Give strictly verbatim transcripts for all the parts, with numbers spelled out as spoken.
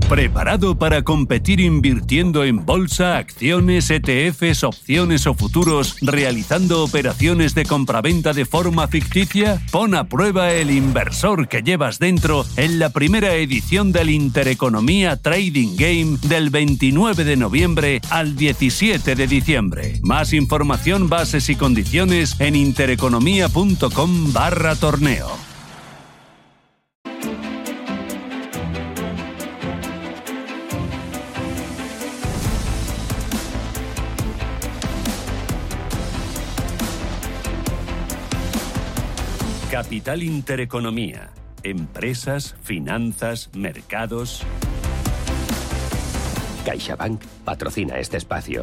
¿Preparado para competir invirtiendo en bolsa, acciones, E T Fs, opciones o futuros, realizando operaciones de compraventa de forma ficticia? Pon a prueba el inversor que llevas dentro en la primera edición del Intereconomía Trading Game del veintinueve de noviembre al diecisiete de diciembre. Más información, bases y condiciones en intereconomía.com barra torneo. Capital Intereconomía. Empresas, finanzas, mercados. CaixaBank patrocina este espacio.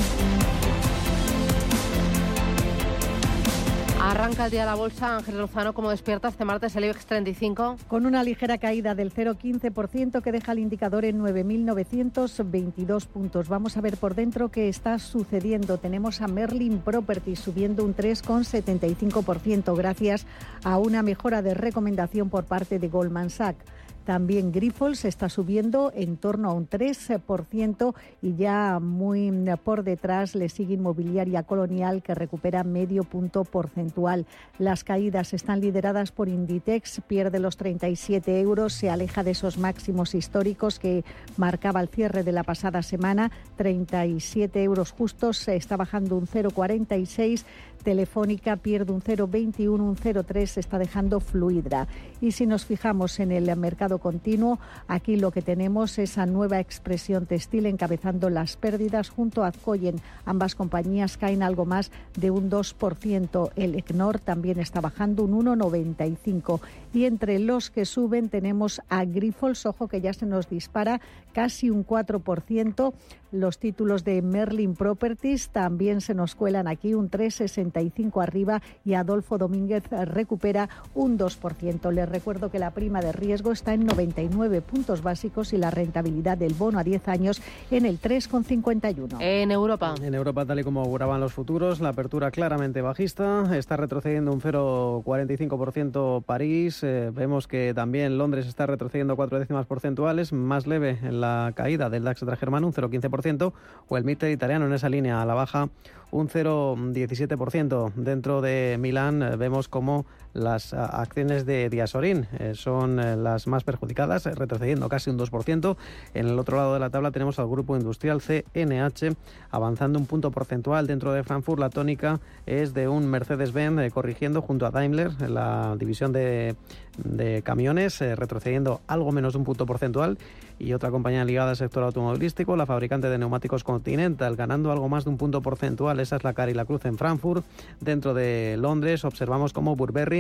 Arranca el día de la bolsa. Ángel Lozano, ¿cómo despierta este martes el IBEX treinta y cinco? Con una ligera caída del cero coma quince por ciento que deja el indicador en nueve mil novecientos veintidós puntos. Vamos a ver por dentro qué está sucediendo. Tenemos a Merlin Properties subiendo un tres coma setenta y cinco por ciento gracias a una mejora de recomendación por parte de Goldman Sachs. También Grifols está subiendo en torno a un tres por ciento y ya muy por detrás le sigue Inmobiliaria Colonial, que recupera medio punto porcentual. Las caídas están lideradas por Inditex, pierde los treinta y siete euros, se aleja de esos máximos históricos que marcaba el cierre de la pasada semana, treinta y siete euros justos, se está bajando un cero coma cuarenta y seis. Telefónica pierde un cero coma veintiuno, un cero coma tres se está dejando Fluidra. Y si nos fijamos en el mercado continuo, aquí lo que tenemos es a Nueva Expresión Textil encabezando las pérdidas junto a Azcoyen. Ambas compañías caen algo más de un dos por ciento. El Equinor también está bajando un uno coma noventa y cinco. Y entre los que suben tenemos a Grifols, ojo que ya se nos dispara casi un cuatro por ciento. Los títulos de Merlin Properties también se nos cuelan aquí un tres coma sesenta y cinco arriba y Adolfo Domínguez recupera un dos por ciento. Les recuerdo que la prima de riesgo está en noventa y nueve puntos básicos y la rentabilidad del bono a diez años en el tres coma cincuenta y uno. En Europa. En Europa, tal y como auguraban los futuros, la apertura claramente bajista. Está retrocediendo un cero coma cuarenta y cinco por ciento París. Eh, vemos que también Londres está retrocediendo cuatro décimas porcentuales. Más leve en la caída del DAX germano, un cero coma quince por ciento. O el M I T italiano en esa línea a la baja, un cero coma diecisiete por ciento. Dentro de Milán eh, vemos como las a, acciones de Diasorin eh, son eh, las más perjudicadas, eh, retrocediendo casi un dos por ciento. En el otro lado de la tabla tenemos al grupo industrial C N H avanzando un punto porcentual. Dentro de Frankfurt la tónica es de un Mercedes-Benz eh, corrigiendo junto a Daimler, la división de, de camiones, eh, retrocediendo algo menos de un punto porcentual. Y otra compañía ligada al sector automovilístico, la fabricante de neumáticos Continental, ganando algo más de un punto porcentual. Esa es la cara y la cruz en Frankfurt. Dentro de Londres observamos como Burberry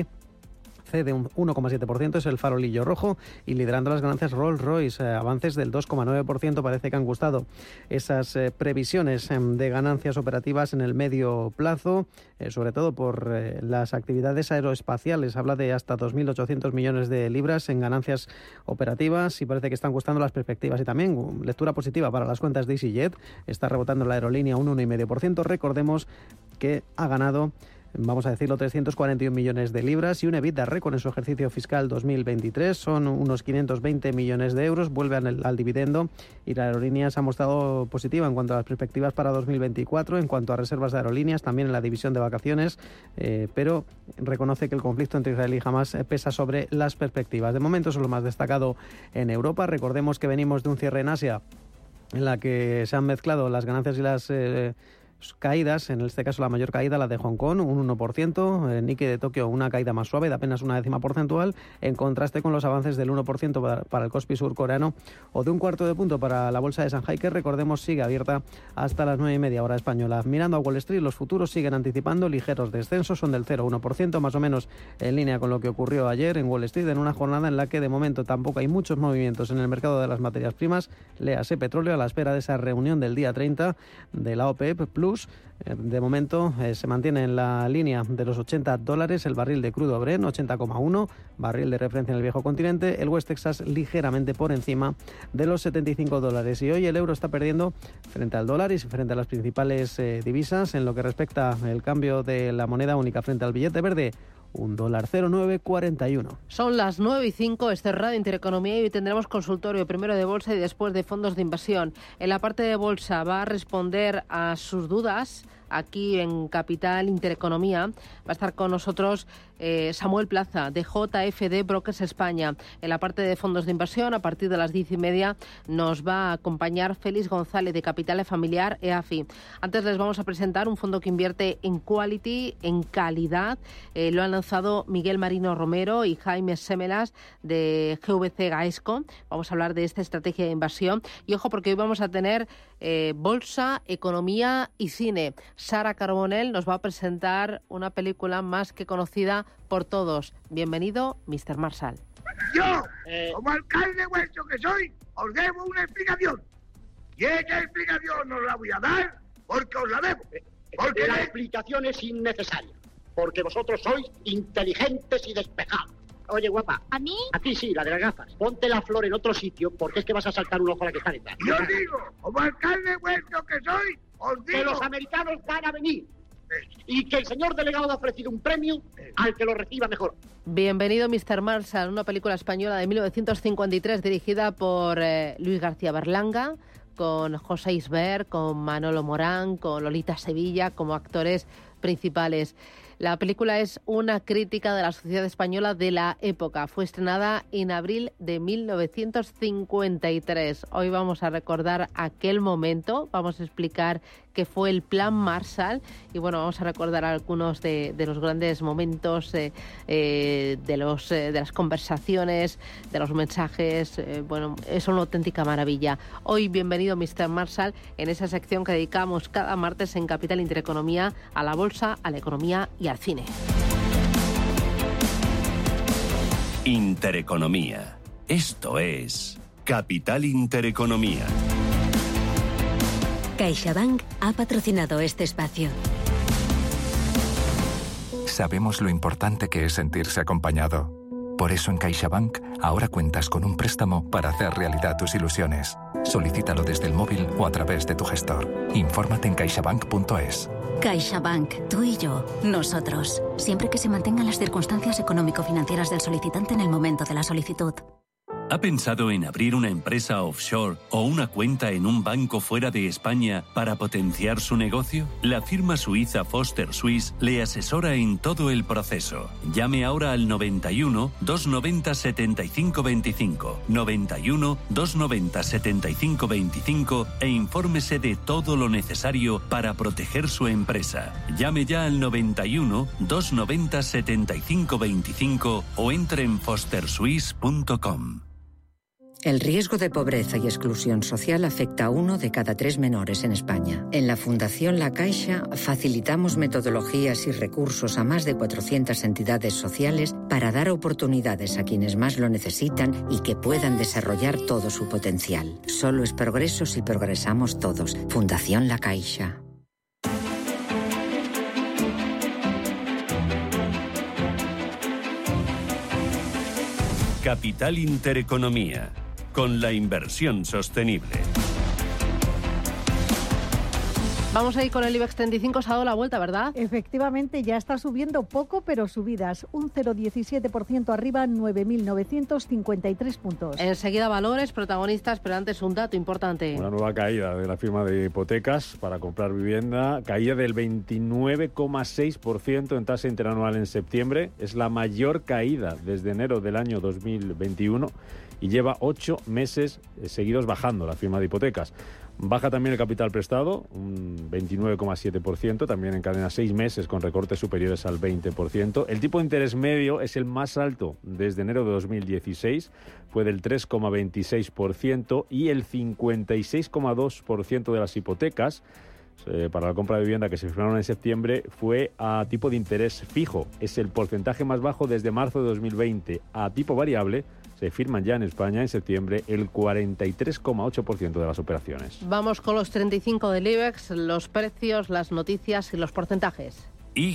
de un uno coma siete por ciento, es el farolillo rojo, y liderando las ganancias Rolls-Royce, eh, avances del dos coma nueve por ciento. Parece que han gustado esas eh, previsiones eh, de ganancias operativas en el medio plazo, eh, sobre todo por eh, las actividades aeroespaciales. Habla de hasta dos mil ochocientos millones de libras en ganancias operativas y parece que están gustando las perspectivas. Y también lectura positiva para las cuentas de EasyJet, está rebotando la aerolínea un uno coma cinco por ciento. Recordemos que ha ganado, vamos a decirlo, trescientos cuarenta y un millones de libras y un EBITDA récord en su ejercicio fiscal dos mil veintitrés. Son unos quinientos veinte millones de euros. Vuelve al, al dividendo y la aerolínea se ha mostrado positiva en cuanto a las perspectivas para dos mil veinticuatro, en cuanto a reservas de aerolíneas, también en la división de vacaciones, eh, pero reconoce que el conflicto entre Israel y Hamas pesa sobre las perspectivas. De momento eso es lo más destacado en Europa. Recordemos que venimos de un cierre en Asia en la que se han mezclado las ganancias y las eh, caídas. En este caso la mayor caída la de Hong Kong, un uno por ciento, el Nikkei de Tokio una caída más suave de apenas una décima porcentual, en contraste con los avances del uno por ciento para, para el Kospi surcoreano o de un cuarto de punto para la bolsa de Shanghai, que recordemos sigue abierta hasta las nueve y media hora española. Mirando a Wall Street, los futuros siguen anticipando ligeros descensos, son del cero coma uno por ciento, más o menos en línea con lo que ocurrió ayer en Wall Street, en una jornada en la que de momento tampoco hay muchos movimientos en el mercado de las materias primas. Léase petróleo, a la espera de esa reunión del día treinta de la OPEP Plus. De momento eh, se mantiene en la línea de los ochenta dólares el barril de crudo Brent, ochenta coma uno, barril de referencia en el viejo continente. El West Texas ligeramente por encima de los setenta y cinco dólares. Y hoy el euro está perdiendo frente al dólar y frente a las principales eh, divisas. En lo que respecta al cambio de la moneda única frente al billete verde, un dólar cero coma nueve cuarenta y uno. Son las nueve y cinco, este es Radio Intereconomía y hoy tendremos consultorio primero de bolsa y después de fondos de inversión. En la parte de bolsa va a responder a sus dudas aquí en Capital Intereconomía. Va a estar con nosotros eh, Samuel Plaza, de J F D Brokers España. En la parte de fondos de inversión, a partir de las diez y media, nos va a acompañar Félix González, de Capital Familiar E A F I. Antes les vamos a presentar un fondo que invierte en quality, en calidad. Eh, lo han lanzado Miguel Marino Romero y Jaime Semelas, de G V C Gaesco. Vamos a hablar de esta estrategia de inversión. Y ojo, porque hoy vamos a tener eh, bolsa, economía y cine. Sara Carbonell nos va a presentar una película más que conocida por todos. Bienvenido, mister Marshall. Yo, eh... como alcalde vuestro que soy, os debo una explicación. Y esa explicación os la voy a dar porque os la debo. Porque la explicación es innecesaria, porque vosotros sois inteligentes y despejados. Oye, guapa. ¿A mí? A ti sí, la de las gafas. Ponte la flor en otro sitio, porque es que vas a saltar un ojo a la que está detrás. Yo digo, como alcalde vuestro que soy, os digo... que los americanos van a venir. Y que el señor delegado ha ofrecido un premio al que lo reciba mejor. Bienvenido, mister Marshall, una película española de mil novecientos cincuenta y tres dirigida por eh, Luis García Berlanga, con José Isbert, con Manolo Morán, con Lolita Sevilla como actores principales. La película es una crítica de la sociedad española de la época. Fue estrenada en abril de mil novecientos cincuenta y tres. Hoy vamos a recordar aquel momento, vamos a explicar qué fue el Plan Marshall y bueno, vamos a recordar algunos de, de los grandes momentos, eh, eh, de, los, eh, de las conversaciones, de los mensajes. Eh, bueno, es una auténtica maravilla. Hoy, bienvenido, mister Marshall, en esa sección que dedicamos cada martes en Capital Intereconomía a la bolsa, a la economía y al cine. Intereconomía. Esto es Capital Intereconomía. CaixaBank ha patrocinado este espacio. Sabemos lo importante que es sentirse acompañado. Por eso en CaixaBank ahora cuentas con un préstamo para hacer realidad tus ilusiones. Solicítalo desde el móvil o a través de tu gestor. Infórmate en caixabank punto es. CaixaBank, tú y yo, nosotros. Siempre que se mantengan las circunstancias económico-financieras del solicitante en el momento de la solicitud. ¿Ha pensado en abrir una empresa offshore o una cuenta en un banco fuera de España para potenciar su negocio? La firma suiza Foster Swiss le asesora en todo el proceso. Llame ahora al noventa y uno, doscientos noventa, setenta y cinco veinticinco, noventa y uno, doscientos noventa, setenta y cinco veinticinco e infórmese de todo lo necesario para proteger su empresa. Llame ya al noventa y uno, doscientos noventa, setenta y cinco veinticinco o entre en foster swiss punto com. El riesgo de pobreza y exclusión social afecta a uno de cada tres menores en España. En la Fundación La Caixa facilitamos metodologías y recursos a más de cuatrocientas entidades sociales para dar oportunidades a quienes más lo necesitan y que puedan desarrollar todo su potencial. Solo es progreso si progresamos todos. Fundación La Caixa. Capital Intereconomía, con la inversión sostenible. Vamos a ir con el IBEX treinta y cinco, se ha dado la vuelta, ¿verdad? Efectivamente, ya está subiendo poco, pero subidas. Un cero coma diecisiete por ciento arriba, nueve mil novecientos cincuenta y tres puntos. Enseguida valores, protagonistas, pero antes un dato importante. Una nueva caída de la firma de hipotecas para comprar vivienda. Caída del veintinueve coma seis por ciento en tasa interanual en septiembre. Es la mayor caída desde enero del año dos mil veintiuno y lleva ocho meses seguidos bajando la firma de hipotecas. Baja también el capital prestado, un veintinueve coma siete por ciento, también encadena seis meses con recortes superiores al veinte por ciento. El tipo de interés medio es el más alto desde enero de dos mil dieciséis, fue del tres coma veintiséis por ciento y el cincuenta y seis coma dos por ciento de las hipotecas eh, para la compra de vivienda que se firmaron en septiembre fue a tipo de interés fijo. Es el porcentaje más bajo desde marzo de dos mil veinte. A tipo variable se firman ya en España en septiembre el cuarenta y tres coma ocho por ciento de las operaciones. Vamos con los treinta y cinco del IBEX, los precios, las noticias y los porcentajes. I G,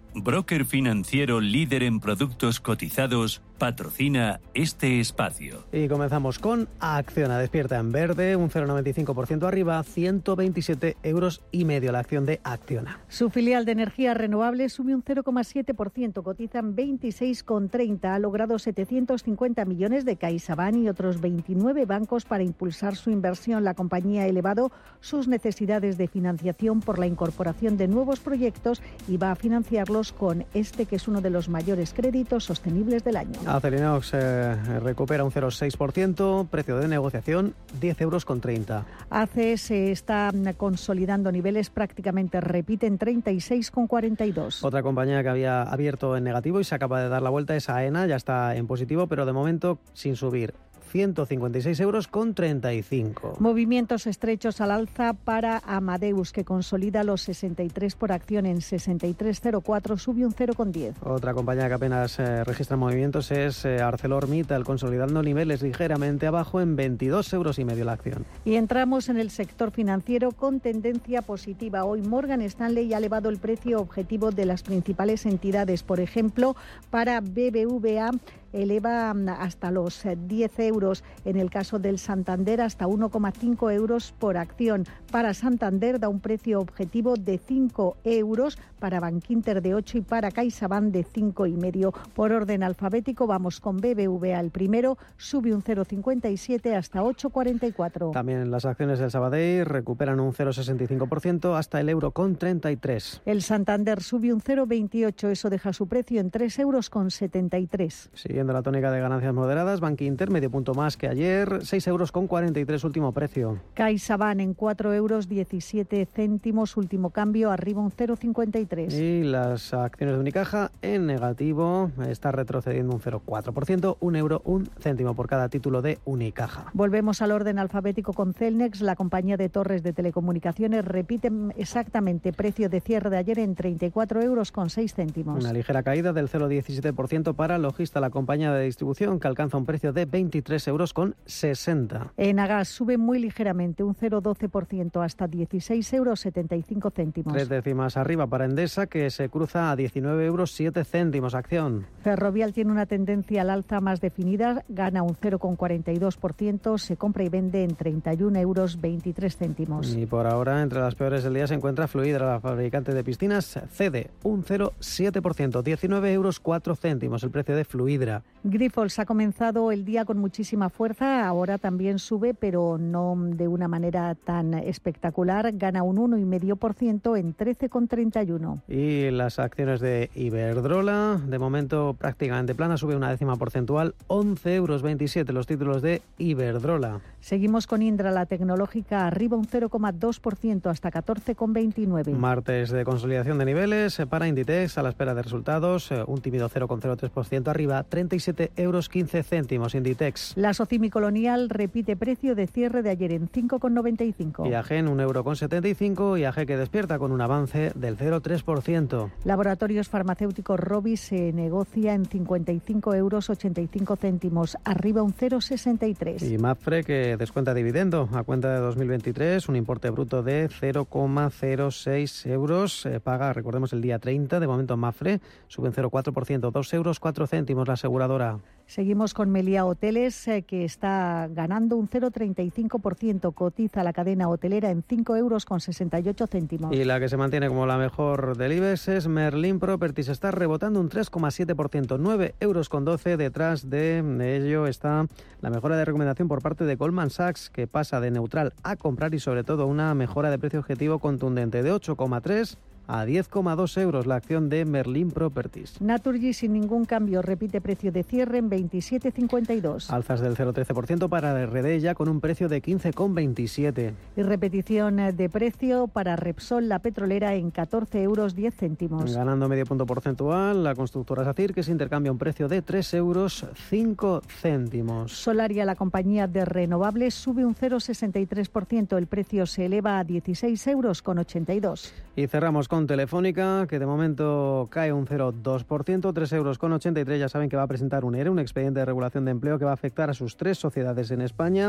broker financiero líder en productos cotizados, patrocina este espacio. Y comenzamos con Acciona. Despierta en verde, un cero coma noventa y cinco por ciento arriba, ciento veintisiete euros y medio la acción de Acciona. Su filial de energías renovables sube un cero coma siete por ciento, cotizan veintiséis coma treinta. Ha logrado setecientos cincuenta millones de CaixaBank y otros veintinueve bancos para impulsar su inversión. La compañía ha elevado sus necesidades de financiación por la incorporación de nuevos proyectos y va a financiarlos con este, que es uno de los mayores créditos sostenibles del año. Acerinox eh, recupera un cero coma seis por ciento, precio de negociación diez euros con treinta. A C E se está consolidando niveles, prácticamente repiten treinta y seis coma cuarenta y dos. Otra compañía que había abierto en negativo y se acaba de dar la vuelta es AENA, ya está en positivo, pero de momento sin subir. ciento cincuenta y seis euros con treinta y cinco. Movimientos estrechos al alza para Amadeus, que consolida los sesenta y tres por acción en sesenta y tres coma cero cuatro, sube un cero coma diez. Otra compañía que apenas eh, registra movimientos es eh, ArcelorMittal, consolidando niveles ligeramente abajo en veintidós euros y medio la acción. Y entramos en el sector financiero con tendencia positiva. Hoy Morgan Stanley ha elevado el precio objetivo de las principales entidades. Por ejemplo, para B B V A eleva hasta los diez euros. En el caso del Santander, hasta uno coma cinco euros por acción. Para Santander da un precio objetivo de cinco euros, para Bankinter de ocho y para CaixaBank de cinco y medio. Por orden alfabético vamos con B B V A. El primero sube un cero coma cincuenta y siete hasta ocho coma cuarenta y cuatro. También las acciones del Sabadell recuperan un cero coma sesenta y cinco por ciento hasta el euro con treinta y tres. El Santander sube un cero coma veintiocho, eso deja su precio en tres euros con setenta y tres. Siguiendo la tónica de ganancias moderadas, Bankinter medio punto más que ayer, seis euros con cuarenta y tres último precio. CaixaBank en cuatro euros diecisiete céntimos, último cambio, arriba un cero coma cincuenta y tres. Y las acciones de Unicaja en negativo, está retrocediendo un cero coma cuatro por ciento, un euro, un céntimo por cada título de Unicaja. Volvemos al orden alfabético con Celnex. La compañía de torres de telecomunicaciones repite exactamente precio de cierre de ayer en treinta y cuatro euros con seis céntimos. Una ligera caída del cero coma diecisiete por ciento para Logista, la compañía de distribución, que alcanza un precio de veintitrés euros con sesenta. Enagas sube muy ligeramente, un cero coma doce por ciento hasta dieciséis euros setenta y cinco céntimos. Tres décimas arriba para Endesa, que se cruza a diecinueve euros siete céntimos acción. Ferrovial tiene una tendencia al alza más definida, gana un cero coma cuarenta y dos por ciento, se compra y vende en treinta y uno euros veintitrés céntimos. Y por ahora, entre las peores del día se encuentra Fluidra, la fabricante de piscinas, cede un cero coma siete por ciento, diecinueve euros cuatro céntimos el precio de Fluidra. Grifols ha comenzado el día con muchísima fuerza, ahora también sube, pero no de una manera tan espectacular, gana un uno coma cinco por ciento en trece coma treinta y uno. Y las acciones de Iberdrola, de momento prácticamente plana, sube una décima porcentual, once euros veintisiete los títulos de Iberdrola. Seguimos con Indra, la tecnológica, arriba un cero coma dos por ciento hasta catorce coma veintinueve. Martes de consolidación de niveles para Inditex, a la espera de resultados, un tímido cero coma cero tres por ciento arriba, treinta y siete euros quince céntimos Inditex. La Socimi Colonial repite precio de cierre de ayer en cinco coma noventa y cinco. I A G en un euro con setenta y cinco, I A G que despierta con un avance del cero coma tres por ciento. Laboratorios Farmacéuticos Rovi se negocia en cincuenta y cinco euros ochenta y cinco céntimos, arriba un cero coma sesenta y tres. Y Mapfre que descuenta dividendo a cuenta de dos mil veintitrés, un importe bruto de cero coma cero seis euros, eh, paga, recordemos, el día treinta, de momento Mapfre sube un cero coma cuatro por ciento, dos euros cuatro céntimos la aseguradora. Seguimos con Meliá Hoteles, eh, que está ganando un cero coma treinta y cinco por ciento, cotiza la cadena hotelera en cinco euros con sesenta y ocho céntimos. Y la que se mantiene como la mejor del IBEX es Merlin Properties, está rebotando un tres coma siete por ciento, nueve euros con doce, detrás de ello está la mejora de recomendación por parte de Goldman Sachs, que pasa de neutral a comprar y sobre todo una mejora de precio objetivo contundente de ocho coma tres a diez coma dos euros la acción de Merlin Properties. Naturgy sin ningún cambio, repite precio de cierre en veintisiete cincuenta y dos. Alzas del cero coma trece por ciento para R D ya con un precio de quince coma veintisiete. Y repetición de precio para Repsol, la petrolera, en catorce euros diez céntimos. Ganando medio punto porcentual la constructora SACIR, que se intercambia un precio de tres euros cinco céntimos. Solaria, la compañía de renovables, sube un cero coma sesenta y tres por ciento, el precio se eleva a dieciséis euros con ochenta y dos. Y cerramos con Telefónica, que de momento cae un cero coma dos por ciento, tres euros con ochenta y tres. Ya saben que va a presentar un E R E, un expediente de regulación de empleo, que va a afectar a sus tres sociedades en España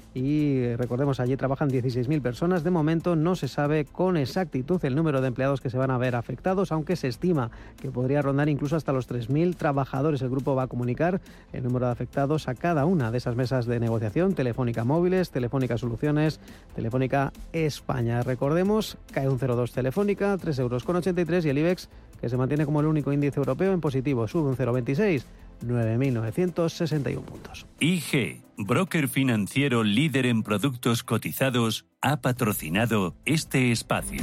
y recordemos, allí trabajan dieciséis mil personas. De momento no se sabe con exactitud el número de empleados que se van a ver afectados, aunque se estima que podría rondar incluso hasta los tres mil trabajadores. El grupo va a comunicar el número de afectados a cada una de esas mesas de negociación: Telefónica Móviles, Telefónica Soluciones, Telefónica España. Recordemos, cae un cero coma dos Telefónica, tres euros con ochenta y tres, y el IBEX, que se mantiene como el único índice europeo en positivo, sube un cero coma veintiséis, nueve mil novecientos sesenta y uno puntos. I G, broker financiero líder en productos cotizados, ha patrocinado este espacio.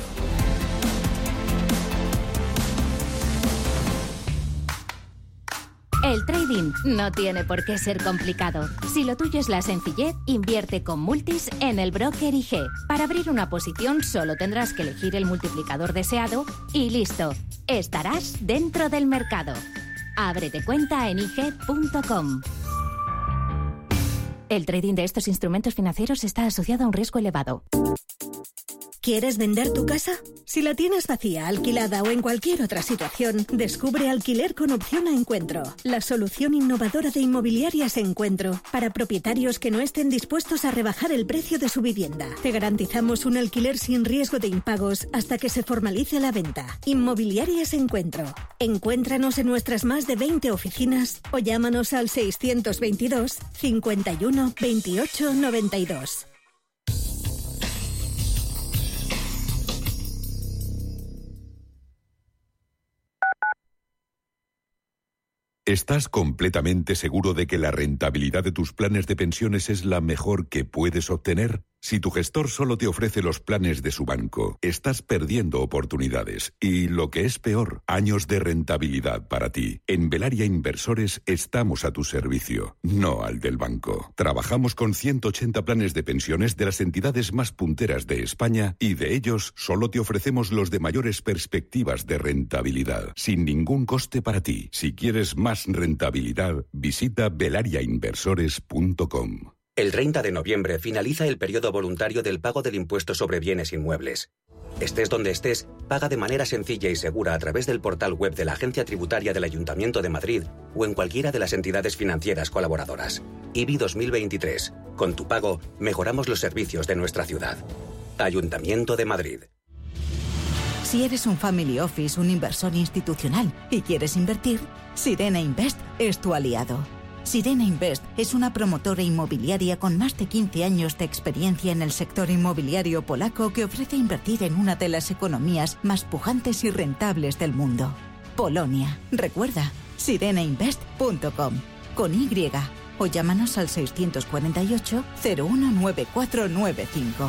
El trading no tiene por qué ser complicado. Si lo tuyo es la sencillez, invierte con Multis en el broker I G. Para abrir una posición solo tendrás que elegir el multiplicador deseado y listo. Estarás dentro del mercado. Ábrete cuenta en i g punto com. El trading de estos instrumentos financieros está asociado a un riesgo elevado. ¿Quieres vender tu casa? Si la tienes vacía, alquilada o en cualquier otra situación, descubre Alquiler con Opción a Encuentro, la solución innovadora de Inmobiliarias Encuentro para propietarios que no estén dispuestos a rebajar el precio de su vivienda. Te garantizamos un alquiler sin riesgo de impagos hasta que se formalice la venta. Inmobiliarias Encuentro. Encuéntranos en nuestras más de veinte oficinas o llámanos al seiscientos veintidós, cincuenta y uno, veintiocho, noventa y dos. ¿Estás completamente seguro de que la rentabilidad de tus planes de pensiones es la mejor que puedes obtener? Si tu gestor solo te ofrece los planes de su banco, estás perdiendo oportunidades y, lo que es peor, años de rentabilidad para ti. En Velaria Inversores estamos a tu servicio, no al del banco. Trabajamos con ciento ochenta planes de pensiones de las entidades más punteras de España y de ellos solo te ofrecemos los de mayores perspectivas de rentabilidad, sin ningún coste para ti. Si quieres más rentabilidad, visita velaria inversores punto com. El treinta de noviembre finaliza el periodo voluntario del pago del impuesto sobre bienes inmuebles. Estés donde estés, paga de manera sencilla y segura a través del portal web de la Agencia Tributaria del Ayuntamiento de Madrid o en cualquiera de las entidades financieras colaboradoras. I B I dos mil veintitrés. Con tu pago, mejoramos los servicios de nuestra ciudad. Ayuntamiento de Madrid. Si eres un family office, un inversor institucional y quieres invertir, Sirena Invest es tu aliado. Sirena Invest es una promotora inmobiliaria con más de quince años de experiencia en el sector inmobiliario polaco que ofrece invertir en una de las economías más pujantes y rentables del mundo. Polonia. Recuerda, sirena invest punto com. Con Y. O llámanos al seiscientos cuarenta y ocho, cero uno nueve cuatro nueve cinco.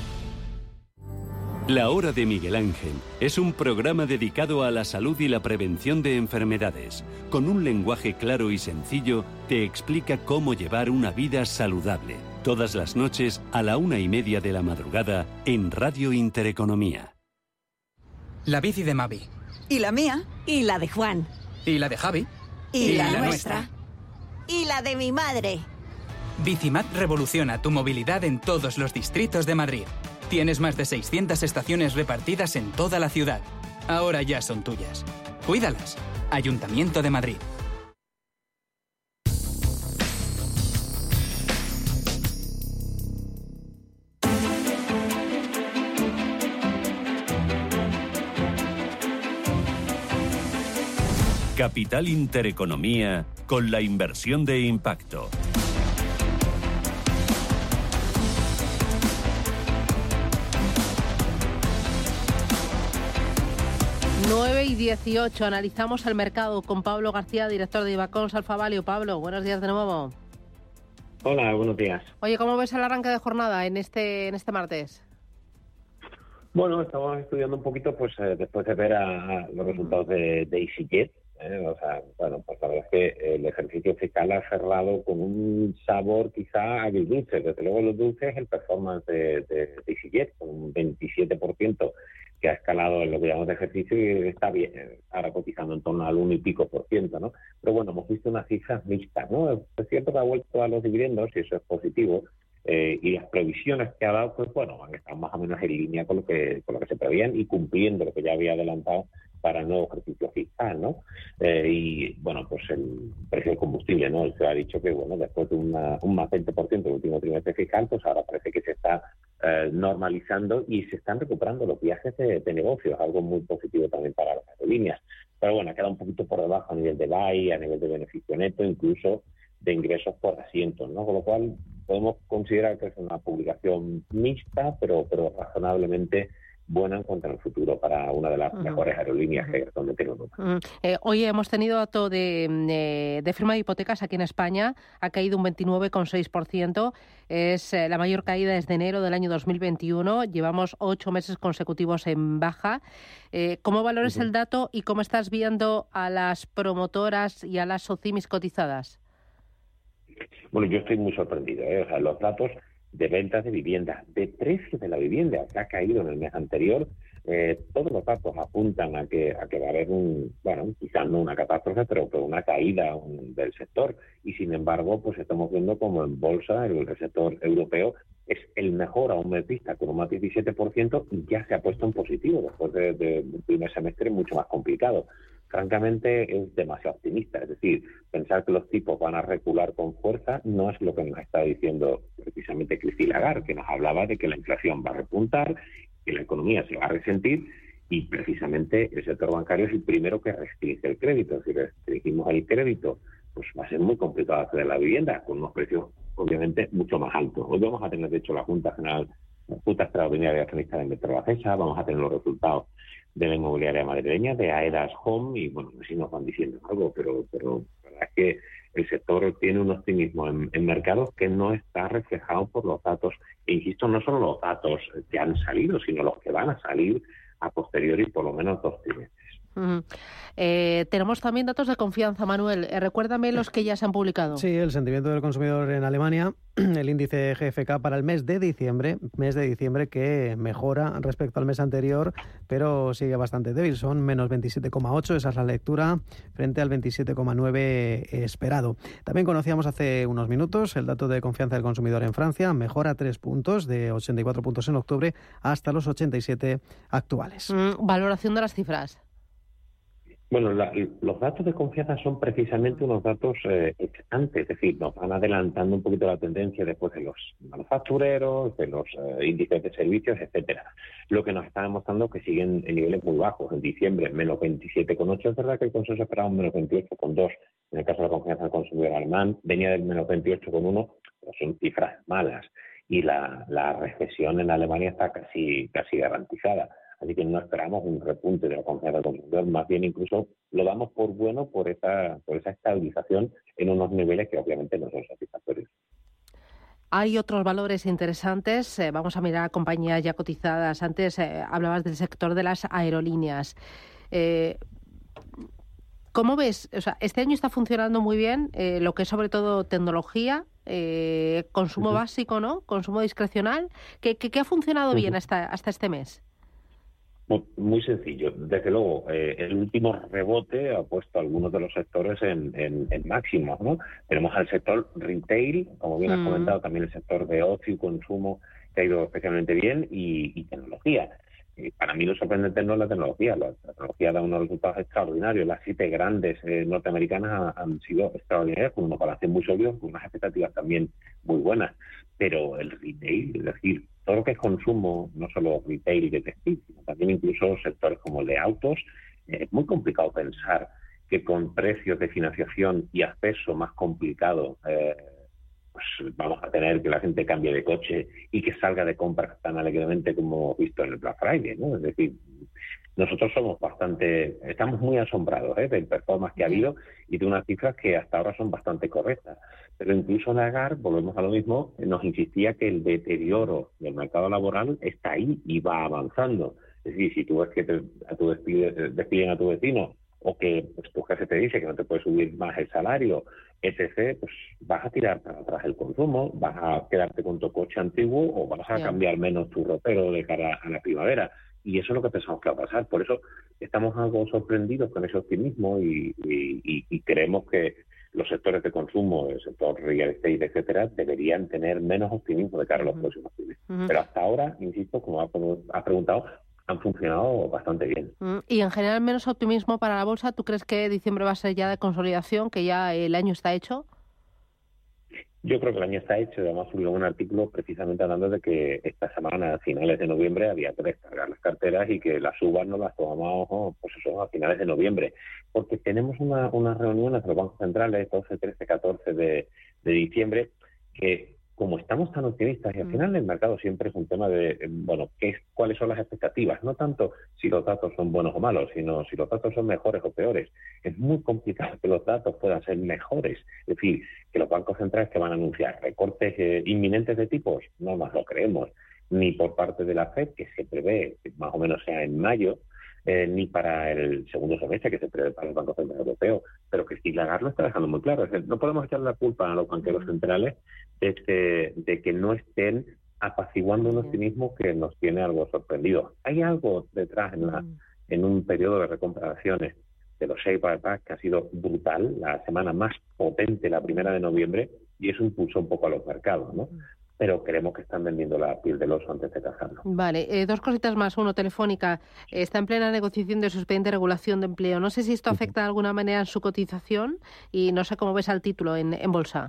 La Hora de Miguel Ángel es un programa dedicado a la salud y la prevención de enfermedades. Con un lenguaje claro y sencillo, te explica cómo llevar una vida saludable. Todas las noches a la una y media de la madrugada en Radio Intereconomía. La bici de Mavi. ¿Y la mía? Y la de Juan. ¿Y la de Javi? ¿Y, y la, la nuestra? nuestra? Y la de mi madre. Bicimat revoluciona tu movilidad en todos los distritos de Madrid. Tienes más de seiscientas estaciones repartidas en toda la ciudad. Ahora ya son tuyas. Cuídalas. Ayuntamiento de Madrid. Capital Intereconomía con la inversión de impacto. nueve y dieciocho, analizamos el mercado con Pablo García, director de Ibacons Alfa Value. Pablo, buenos días de nuevo. Hola, buenos días. Oye, ¿cómo ves el arranque de jornada en este en este martes? Bueno, estamos estudiando un poquito, pues eh, después de ver a, a los resultados de, de EasyJet. Eh, o sea, bueno, pues la verdad es que el ejercicio fiscal ha cerrado con un sabor quizá agridulce. Desde luego los dulces, el performance de, de, de EasyJet, con un veintisiete por ciento que ha escalado en lo que llamamos de ejercicio y está bien, ahora cotizando en torno al uno y pico por ciento, ¿no? Pero bueno, hemos visto unas cifras mixtas, ¿no? Es cierto que ha vuelto a los dividendos y eso es positivo, eh, y las previsiones que ha dado, pues bueno, han estado más o menos en línea con lo que con lo que se prevían y cumpliendo lo que ya había adelantado para el nuevo ejercicio fiscal, ¿no? Eh, y, bueno, pues el precio del combustible, ¿no? Se ha dicho que, bueno, después de una, un más veinte por ciento del último trimestre fiscal, pues ahora parece que se está eh, normalizando y se están recuperando los viajes de, de negocios, algo muy positivo también para las aerolíneas. Pero, bueno, queda un poquito por debajo a nivel de B A I, a nivel de beneficio neto, incluso de ingresos por asientos, ¿no? Con lo cual podemos considerar que es una publicación mixta, pero, pero razonablemente buena en cuanto al futuro para una de las uh-huh. mejores aerolíneas uh-huh. que actualmente en Europa. Uh-huh. Eh, hoy hemos tenido dato de, de, de firma de hipotecas aquí en España, ha caído un veintinueve coma seis por ciento, es eh, la mayor caída desde enero del año dos mil veintiuno, llevamos ocho meses consecutivos en baja. Eh, ¿Cómo valoras uh-huh. el dato y cómo estás viendo a las promotoras y a las SOCIMIs cotizadas? Bueno, yo estoy muy sorprendido, ¿eh? O sea, los datos de ventas de vivienda, de precio de la vivienda que ha caído en el mes anterior, eh, todos los datos apuntan a que a que va a haber un, bueno, quizás no una catástrofe, pero, pero una caída un, del sector. Y sin embargo, pues estamos viendo como en bolsa el, el sector europeo es el mejor a un mes vista, con un más diecisiete por ciento, y ya se ha puesto en positivo después de, de un primer semestre mucho más complicado. Francamente, es demasiado optimista. Es decir, pensar que los tipos van a recular con fuerza no es lo que nos está diciendo precisamente Christine Lagarde, que nos hablaba de que la inflación va a repuntar, que la economía se va a resentir, y precisamente el sector bancario es el primero que restringe el crédito. Si restringimos el crédito, pues va a ser muy complicado acceder a la vivienda, con unos precios obviamente mucho más altos. Hoy vamos a tener, de hecho, la Junta General, la Junta Extraordinaria de Accionistas de Metrovacesa, vamos a tener los resultados de la inmobiliaria madrileña, de AEDAS Home, y bueno, así nos van diciendo algo, pero, pero la verdad es que el sector tiene un optimismo en, en mercados que no está reflejado por los datos, e insisto, no solo los datos que han salido, sino los que van a salir a posteriori, por lo menos dos trimestres. Uh-huh. Eh, tenemos también datos de confianza, Manuel. Eh, recuérdame los que ya se han publicado. Sí, el sentimiento del consumidor en Alemania, el índice G F K para el mes de diciembre, mes de diciembre que mejora respecto al mes anterior, pero sigue bastante débil. Son menos veintisiete coma ocho, esa es la lectura, frente al veintisiete coma nueve esperado. También conocíamos hace unos minutos el dato de confianza del consumidor en Francia, mejora tres puntos, de ochenta y cuatro puntos en octubre hasta los ochenta y siete actuales. Mm, valoración de las cifras. Bueno, la, los datos de confianza son precisamente unos datos eh, ex ante, es decir, nos van adelantando un poquito la tendencia después de los manufactureros, de los eh, índices de servicios, etcétera. Lo que nos está demostrando que siguen en niveles muy bajos. En diciembre, menos veintisiete coma ocho, es verdad que el consenso esperaba un menos veintiocho coma dos. En el caso de la confianza del consumidor alemán, venía del menos veintiocho coma uno, pero son cifras malas. Y la, la recesión en Alemania está casi, casi garantizada. Así que no esperamos un repunte de la confianza del consumidor, más bien incluso lo damos por bueno por esa, por esa estabilización en unos niveles que obviamente no son satisfactorios. Hay otros valores interesantes. Eh, vamos a mirar a compañías ya cotizadas. Antes eh, hablabas del sector de las aerolíneas. Eh, ¿Cómo ves? O sea, este año está funcionando muy bien eh, lo que es sobre todo tecnología, eh, consumo uh-huh. básico, ¿no? Consumo discrecional. ¿Qué, qué, qué ha funcionado uh-huh. bien hasta, hasta este mes? Muy sencillo. Desde luego, eh, el último rebote ha puesto a algunos de los sectores en, en, en máximos, ¿no? Tenemos al sector retail, como bien mm. has comentado, también el sector de ocio y consumo, que ha ido especialmente bien, y, y tecnología. Y para mí lo sorprendente no es la tecnología. La tecnología da unos resultados extraordinarios. Las siete grandes eh, norteamericanas han sido extraordinarias, con unos balances muy sólidos, con unas expectativas también muy buenas. Pero el retail, es decir, todo lo que es consumo, no solo retail de textil, sino también incluso sectores como el de autos, eh, es muy complicado pensar que con precios de financiación y acceso más complicado, eh, pues vamos a tener que la gente cambie de coche y que salga de compras tan alegremente como hemos visto en el Black Friday, ¿no? Es decir, nosotros somos bastante, estamos muy asombrados ¿eh? del performance que ha habido y de unas cifras que hasta ahora son bastante correctas. Pero incluso Lagarde, volvemos a lo mismo, nos insistía que el deterioro del mercado laboral está ahí y va avanzando. Es decir, si tú ves que te, a tu despide, despiden a tu vecino o que pues, tu jefe te dice que no te puede subir más el salario, etcétera, pues vas a tirar para atrás el consumo, vas a quedarte con tu coche antiguo o vas a yeah. cambiar menos tu ropero de cara a la primavera. Y eso es lo que pensamos que va a pasar. Por eso estamos algo sorprendidos con ese optimismo y, y, y creemos que los sectores de consumo, el sector real estate, etcétera, deberían tener menos optimismo de cara a los uh-huh. próximos meses. Uh-huh. Pero hasta ahora, insisto, como ha, ha preguntado, han funcionado bastante bien. Y en general menos optimismo para la bolsa. ¿Tú crees que diciembre va a ser ya de consolidación, que ya el año está hecho? Yo creo que el año está hecho. Además, publicó un artículo precisamente hablando de que esta semana, a finales de noviembre, había que descargar las carteras y que las uvas no las tomamos, pues eso, a finales de noviembre. Porque tenemos una, una reunión entre los bancos centrales, doce, trece, catorce de, de diciembre, que como estamos tan optimistas, y al final el mercado siempre es un tema de, bueno, ¿qué es, cuáles son las expectativas? No tanto si los datos son buenos o malos, sino si los datos son mejores o peores. Es muy complicado que los datos puedan ser mejores. Es decir, que los bancos centrales que van a anunciar recortes eh, inminentes de tipos, no nos lo creemos, ni por parte de la Fed, que se prevé que más o menos sea en mayo, Eh, ni para el segundo semestre que se prevé para el Banco Central Europeo, pero que Steve Lagarde lo está dejando muy claro. Es decir, no podemos echarle la culpa a los banqueros centrales de que, de que no estén apaciguando un optimismo que nos tiene algo sorprendidos. Hay algo detrás en, la, en un periodo de recompra de acciones de los share buyback que ha sido brutal, la semana más potente, la primera de noviembre, y eso impulsó un poco a los mercados, ¿no? Pero creemos que están vendiendo la piel del oso antes de cazarlo. Vale, eh, dos cositas más. Uno, Telefónica está en plena negociación de su expediente de regulación de empleo. No sé si esto afecta de alguna manera en su cotización y no sé cómo ves al título en, en bolsa.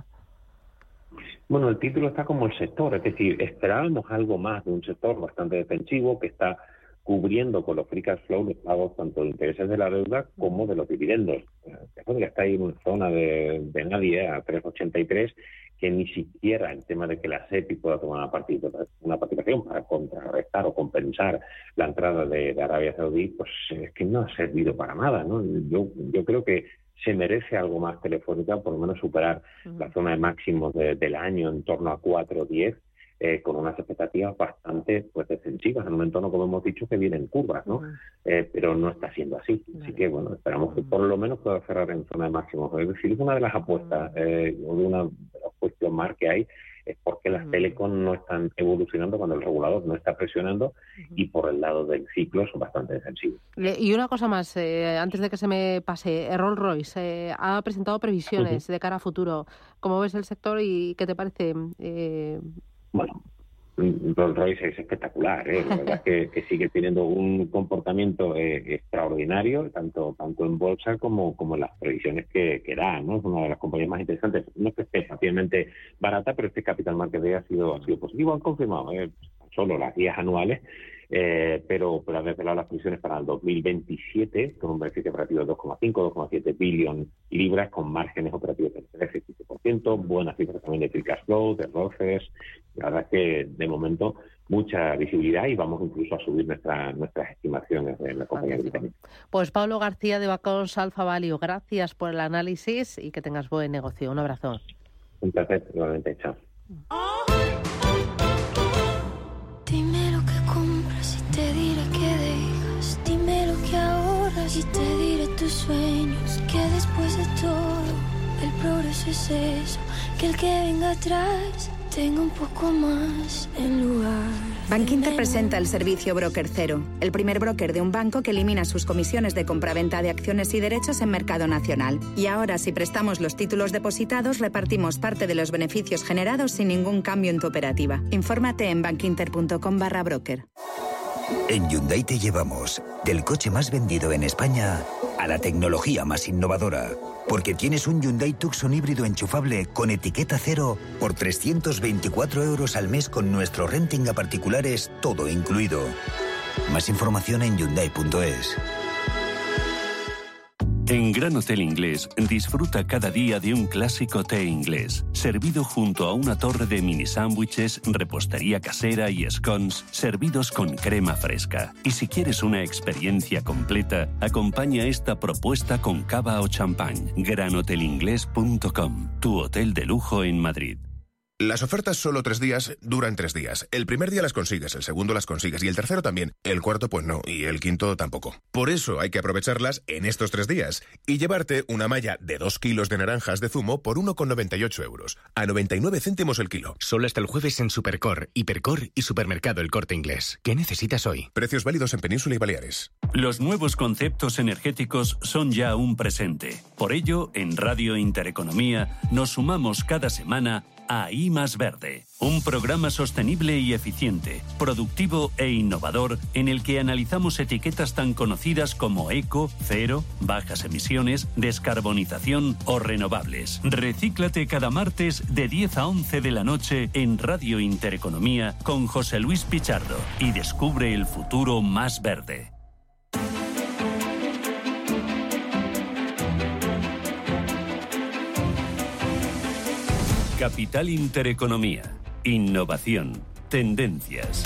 Bueno, el título está como el sector, es decir, esperábamos algo más de un sector bastante defensivo que está cubriendo con los free cash flow los pagos tanto de intereses de la deuda como de los dividendos. Telefónica está ahí en una zona de, de nadie, a tres ochenta y tres, que ni siquiera el tema de que la SEPI pueda tomar una, participación, una participación para contrarrestar o compensar la entrada de, de Arabia Saudí, pues es que no ha servido para nada, ¿no? Yo, yo creo que se merece algo más Telefónica, por lo menos superar uh-huh. la zona de máximos de, del año en torno a cuatro diez, eh, con unas expectativas bastante pues defensivas en un entorno, como hemos dicho, que viene en curvas, ¿no? Uh-huh. Eh, pero no está siendo así. Uh-huh. Así que, bueno, esperamos que por lo menos pueda cerrar en zona de máximos. Es decir, es una de las apuestas, eh, o de una de las cuestiones más que hay, es porque las uh-huh. telecom no están evolucionando cuando el regulador no está presionando uh-huh. y por el lado del ciclo son bastante defensivos. Y una cosa más, eh, antes de que se me pase, Rolls Royce eh, ha presentado previsiones uh-huh. de cara a futuro. ¿Cómo ves el sector y qué te parece? Eh... Bueno, Rolls Royce es espectacular, ¿eh? La verdad es que, que sigue teniendo un comportamiento eh, extraordinario, tanto tanto en bolsa como, como en las previsiones que, que da, ¿no? Es una de las compañías más interesantes. No es que esté fácilmente barata, pero este Capital Market Day ha sido, ha sido positivo. Han confirmado eh, solo las guías anuales, eh, pero, pero han desvelado las previsiones para el dos mil veintisiete con un beneficio operativo de dos coma cinco, dos coma siete billón libras, con márgenes operativos del trece por ciento, buenas cifras también de free cash flow, de R O C Es. La verdad es que de momento mucha visibilidad y vamos incluso a subir nuestra, nuestras estimaciones de la compañía británica. Pues Pablo García de Bacons Alpha Value, gracias por el análisis y que tengas buen negocio. Un abrazo. Un placer, igualmente. Chao. Dime lo que compras y te diré que dejas. Dime lo que ahorras y te diré tus sueños. Que después de todo el progreso es eso, que el que venga atrás tenga un poco más en lugar. Bankinter presenta el servicio Broker Cero, el primer broker de un banco que elimina sus comisiones de compraventa de acciones y derechos en mercado nacional. Y ahora, si prestamos los títulos depositados, repartimos parte de los beneficios generados sin ningún cambio en tu operativa. Infórmate en bankinter punto com barra broker. En Hyundai te llevamos del coche más vendido en España a la tecnología más innovadora. Porque tienes un Hyundai Tucson híbrido enchufable con etiqueta cero por trescientos veinticuatro euros al mes con nuestro renting a particulares, todo incluido. Más información en hyundai punto es. En Gran Hotel Inglés, disfruta cada día de un clásico té inglés, servido junto a una torre de mini sándwiches, repostería casera y scones, servidos con crema fresca. Y si quieres una experiencia completa, acompaña esta propuesta con cava o champán. gran hotel inglés punto com, tu hotel de lujo en Madrid. Las ofertas solo tres días duran tres días. El primer día las consigues, el segundo las consigues y el tercero también. El cuarto pues no y el quinto tampoco. Por eso hay que aprovecharlas en estos tres días y llevarte una malla de dos kilos de naranjas de zumo por uno con noventa y ocho euros, a noventa y nueve céntimos el kilo. Solo hasta el jueves en Supercor, Hipercor y Supermercado El Corte Inglés. ¿Qué necesitas hoy? Precios válidos en Península y Baleares. Los nuevos conceptos energéticos son ya un presente. Por ello, en Radio Intereconomía nos sumamos cada semana a I más Verde, un programa sostenible y eficiente, productivo e innovador en el que analizamos etiquetas tan conocidas como eco, cero, bajas emisiones, descarbonización o renovables. Recíclate cada martes de diez a once de la noche en Radio Intereconomía con José Luis Pichardo y descubre el futuro más verde. Capital Intereconomía. Innovación. Tendencias.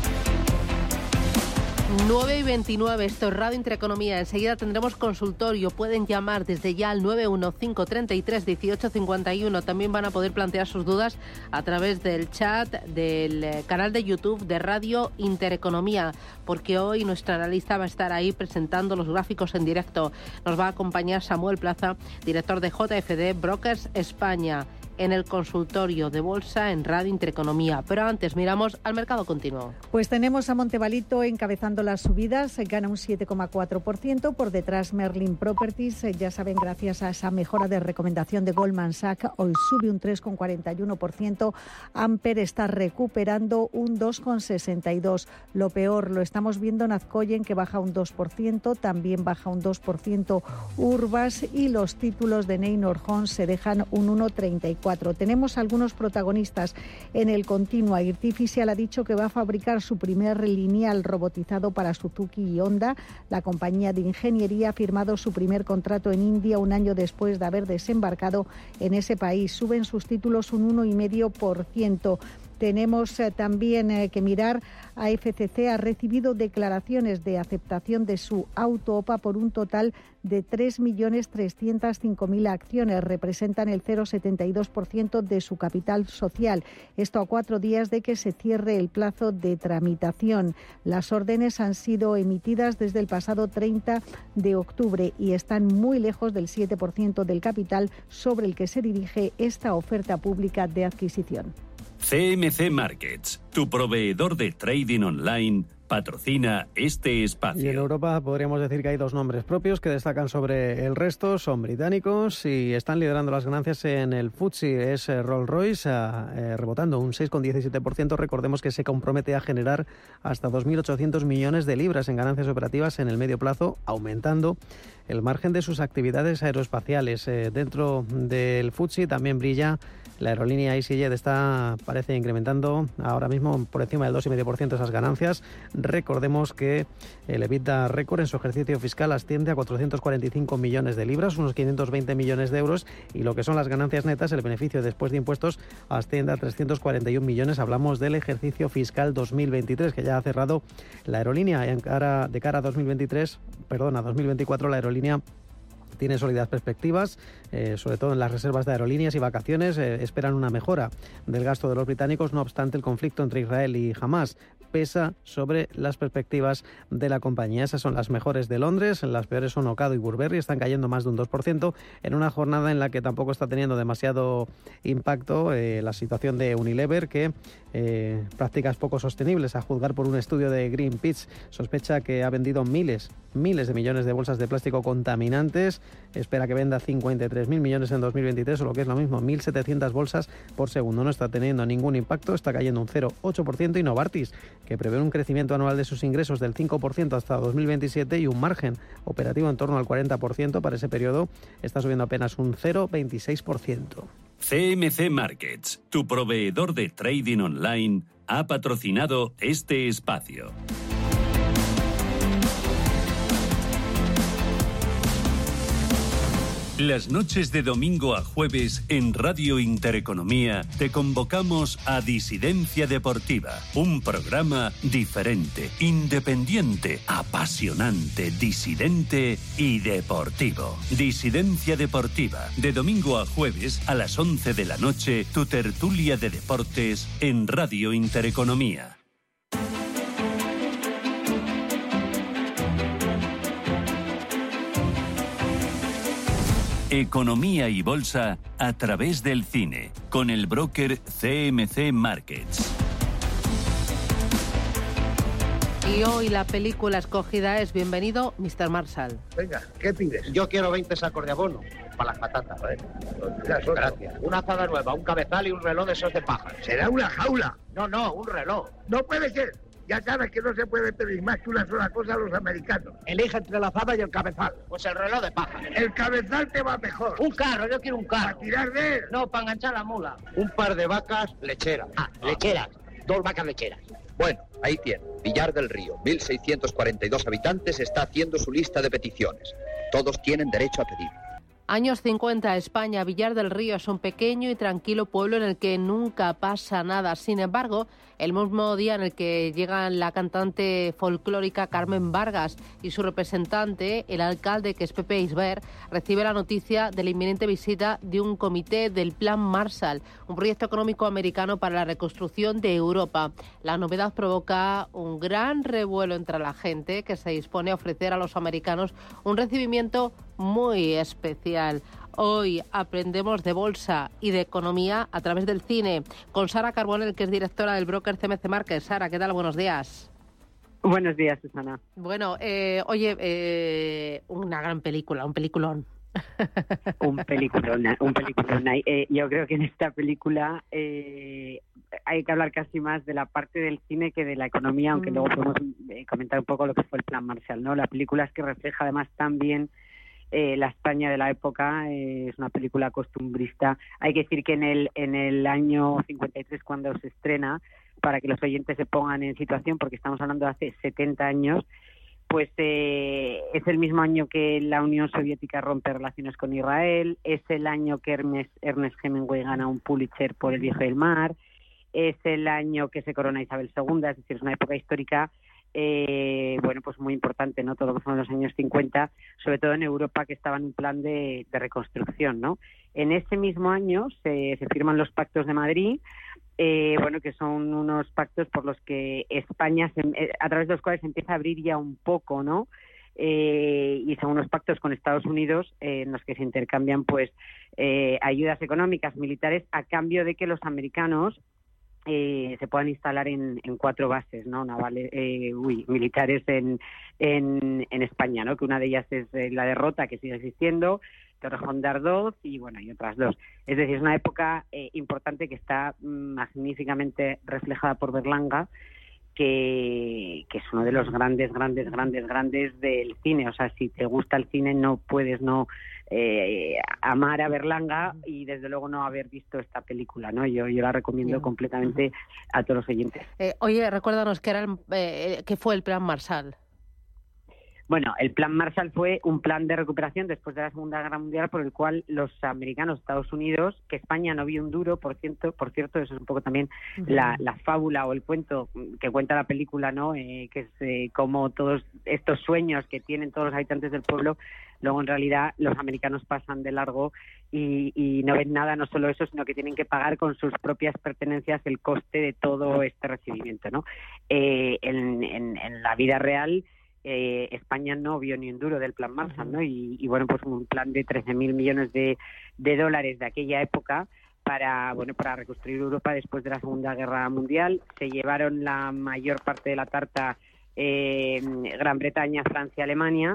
nueve y veintinueve, esto es Radio Intereconomía. Enseguida tendremos consultorio. Pueden llamar desde ya al nueve uno cinco tres tres uno ocho cinco uno. También van a poder plantear sus dudas a través del chat del canal de YouTube de Radio Intereconomía, porque hoy nuestra analista va a estar ahí presentando los gráficos en directo. Nos va a acompañar Samuel Plaza, director de J F D Brokers España, en el consultorio de bolsa en Radio Intereconomía. Pero antes miramos al mercado continuo. Pues tenemos a Montevalito encabezando las subidas, gana un siete coma cuatro por ciento, por detrás Merlin Properties, ya saben, gracias a esa mejora de recomendación de Goldman Sachs, hoy sube un tres coma cuarenta y uno por ciento, Amper está recuperando un dos coma sesenta y dos por ciento. Lo peor lo estamos viendo en Azcoyen, que baja un dos por ciento, también baja un dos por ciento Urbas, y los títulos de Neynor Homes se dejan un uno coma treinta y cuatro. Tenemos algunos protagonistas en el continuo. Artificial ha dicho que va a fabricar su primer lineal robotizado para Suzuki y Honda. La compañía de ingeniería ha firmado su primer contrato en India un año después de haber desembarcado en ese país. Suben sus títulos un uno coma cinco por ciento. Tenemos eh, también eh, que mirar a F C C. Ha recibido declaraciones de aceptación de su auto O P A por un total de tres millones trescientos cinco mil acciones. Representan el cero coma setenta y dos por ciento de su capital social. Esto a cuatro días de que se cierre el plazo de tramitación. Las órdenes han sido emitidas desde el pasado treinta de octubre y están muy lejos del siete por ciento del capital sobre el que se dirige esta oferta pública de adquisición. C M C Markets, tu proveedor de trading online, patrocina este espacio. Y en Europa podríamos decir que hay dos nombres propios que destacan sobre el resto. Son británicos y están liderando las ganancias en el F T S E. Es Rolls-Royce, eh, rebotando un seis coma diecisiete por ciento. Recordemos que se compromete a generar hasta dos mil ochocientos millones de libras en ganancias operativas en el medio plazo, aumentando el margen de sus actividades aeroespaciales. Eh, dentro del F T S E también brilla la aerolínea EasyJet, está, parece, incrementando ahora mismo por encima del dos coma cinco por ciento esas ganancias. Recordemos que el EBITDA récord en su ejercicio fiscal asciende a cuatrocientos cuarenta y cinco millones de libras, unos quinientos veinte millones de euros, y lo que son las ganancias netas, el beneficio después de impuestos, asciende a trescientos cuarenta y un millones. Hablamos del ejercicio fiscal dos mil veintitrés, que ya ha cerrado la aerolínea. En cara, de cara a dos mil veintitrés, perdón, a dos mil veinticuatro, la aerolínea tiene sólidas perspectivas, eh, sobre todo en las reservas de aerolíneas y vacaciones. Eh, esperan una mejora del gasto de los británicos. No obstante, el conflicto entre Israel y Hamás pesa sobre las perspectivas de la compañía. Esas son las mejores de Londres, las peores son Ocado y Burberry, están cayendo más de un dos por ciento en una jornada en la que tampoco está teniendo demasiado impacto eh, la situación de Unilever, que eh, prácticas poco sostenibles, a juzgar por un estudio de Greenpeace. Sospecha que ha vendido miles, miles de millones de bolsas de plástico contaminantes. Espera que venda cincuenta y tres mil millones en dos mil veintitrés, o lo que es lo mismo, mil setecientas bolsas por segundo. No está teniendo ningún impacto, está cayendo un cero coma ocho por ciento. Y Novartis, que prevé un crecimiento anual de sus ingresos del cinco por ciento hasta dos mil veintisiete y un margen operativo en torno al cuarenta por ciento para ese periodo, está subiendo apenas un cero coma veintiséis por ciento. C M C Markets, tu proveedor de trading online, ha patrocinado este espacio. Las noches de domingo a jueves en Radio Intereconomía te convocamos a Disidencia Deportiva, un programa diferente, independiente, apasionante, disidente y deportivo. Disidencia Deportiva, de domingo a jueves a las once de la noche, tu tertulia de deportes en Radio Intereconomía. Economía y bolsa a través del cine, con el broker C M C Markets. Y hoy la película escogida es Bienvenido, mister Marshall. Venga, ¿qué pides? Yo quiero veinte sacos de abono para las patatas. A ver, gracias. Una azada nueva, un cabezal y un reloj de esos de paja. ¿Será una jaula? No, no, un reloj. No puede ser. Ya sabes que no se puede pedir más que una sola cosa a los americanos. Elige entre la azada y el cabezal. Pues el reloj de paja. El cabezal te va mejor. Un carro, yo quiero un carro. ¿Para tirar de él? No, para enganchar la mula. Un par de vacas lecheras. Ah, lecheras. Dos vacas lecheras. Bueno, ahí tiene. Villar del Río, mil seiscientos cuarenta y dos habitantes, está haciendo su lista de peticiones. Todos tienen derecho a pedir. Años cincuenta, España. Villar del Río es un pequeño y tranquilo pueblo en el que nunca pasa nada. Sin embargo, el mismo día en el que llegan la cantante folclórica Carmen Vargas y su representante, el alcalde, que es Pepe Isbert, recibe la noticia de la inminente visita de un comité del Plan Marshall, un proyecto económico americano para la reconstrucción de Europa. La novedad provoca un gran revuelo entre la gente, que se dispone a ofrecer a los americanos un recibimiento muy especial. Hoy aprendemos de bolsa y de economía a través del cine con Sara Carbonell, que es directora del broker C M C Markets. Sara, ¿qué tal? Buenos días. Buenos días, Susana. Bueno, eh, oye, eh, una gran película, un peliculón. Un peliculón, un peliculón. Eh, yo creo que en esta película eh, hay que hablar casi más de la parte del cine que de la economía, aunque mm. luego podemos eh, comentar un poco lo que fue el Plan Marshall, ¿no? La película es que refleja además tan bien Eh, la España de la época, eh, es una película costumbrista. Hay que decir que en el en el año cincuenta y tres, cuando se estrena, para que los oyentes se pongan en situación, porque estamos hablando de hace setenta años, pues eh, es el mismo año que la Unión Soviética rompe relaciones con Israel, es el año que Ernest, Ernest Hemingway gana un Pulitzer por El viejo del mar, es el año que se corona Isabel segunda, es decir, es una época histórica Eh, bueno, pues muy importante, ¿no? Todo lo que fueron los años cincuenta, sobre todo en Europa, que estaba en un plan de, de reconstrucción, ¿no? En ese mismo año se, se firman los Pactos de Madrid, eh, bueno, que son unos pactos por los que España, se, a través de los cuales se empieza a abrir ya un poco, ¿no? Eh, y son unos pactos con Estados Unidos eh, en los que se intercambian, pues, eh, ayudas económicas, militares, a cambio de que los americanos Eh, se puedan instalar en, en cuatro bases, ¿no? Navales, eh, uy, militares en, en, en España, ¿no? Que una de ellas es eh, la Derrota, que sigue existiendo, Torrejón de Ardoz y bueno, y otras dos. Es decir, es una época eh, importante que está magníficamente reflejada por Berlanga, que, que es uno de los grandes, grandes, grandes, grandes del cine. O sea, si te gusta el cine no puedes no eh, amar a Berlanga y desde luego no haber visto esta película, ¿no? Yo, yo la recomiendo Bien. completamente a todos los oyentes. Eh, oye, recuérdanos qué era el, eh, qué fue el Plan Marshall. Bueno, el Plan Marshall fue un plan de recuperación después de la Segunda Guerra Mundial por el cual los americanos, Estados Unidos, que España no vio un duro, por cierto, por cierto, eso es un poco también uh-huh. la, la fábula o el cuento que cuenta la película, ¿no? Eh, que es eh, como todos estos sueños que tienen todos los habitantes del pueblo, luego en realidad los americanos pasan de largo y, y no ven nada, no solo eso, sino que tienen que pagar con sus propias pertenencias el coste de todo este recibimiento, ¿no? Eh, en, en, en la vida real, Eh, España no vio ni un duro del Plan Marshall, ¿no? Y, y bueno, pues un plan de trece mil millones de, de dólares de aquella época para, bueno, para reconstruir Europa después de la Segunda Guerra Mundial. Se llevaron la mayor parte de la tarta eh, Gran Bretaña, Francia, Alemania.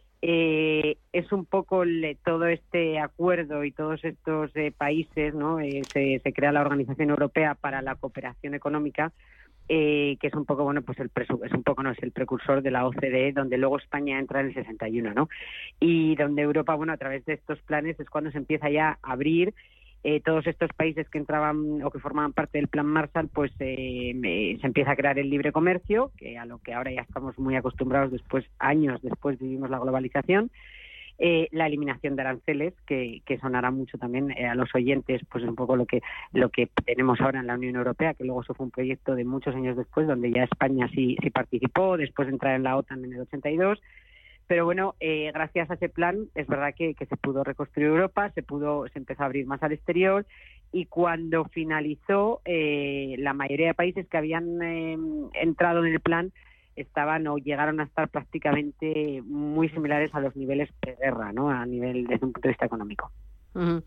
Eh, es un poco le, todo este acuerdo y todos estos eh, países, ¿no? Eh, se, se crea la Organización Europea para la Cooperación Económica, Eh, que es un poco, bueno, pues el presu- es un poco, no es el precursor de la O C D E, donde luego España entra en el sesenta y uno, ¿no? Y donde Europa, bueno, a través de estos planes es cuando se empieza ya a abrir eh, todos estos países que entraban o que formaban parte del Plan Marshall, pues eh, eh, se empieza a crear el libre comercio, que a lo que ahora ya estamos muy acostumbrados después, años después vivimos la globalización. Eh, la eliminación de aranceles, que, que sonará mucho también eh, a los oyentes, pues un poco lo que lo que tenemos ahora en la Unión Europea, que luego eso fue un proyecto de muchos años después, donde ya España sí, sí participó, después de entrar en la OTAN en el ochenta y dos. Pero bueno, eh, gracias a ese plan es verdad que, que se pudo reconstruir Europa, se pudo se empezó a abrir más al exterior, y cuando finalizó, eh, la mayoría de países que habían eh, entrado en el plan estaban o llegaron a estar prácticamente muy similares a los niveles preguerra, ¿no? A nivel desde un punto de vista económico. Uh-huh.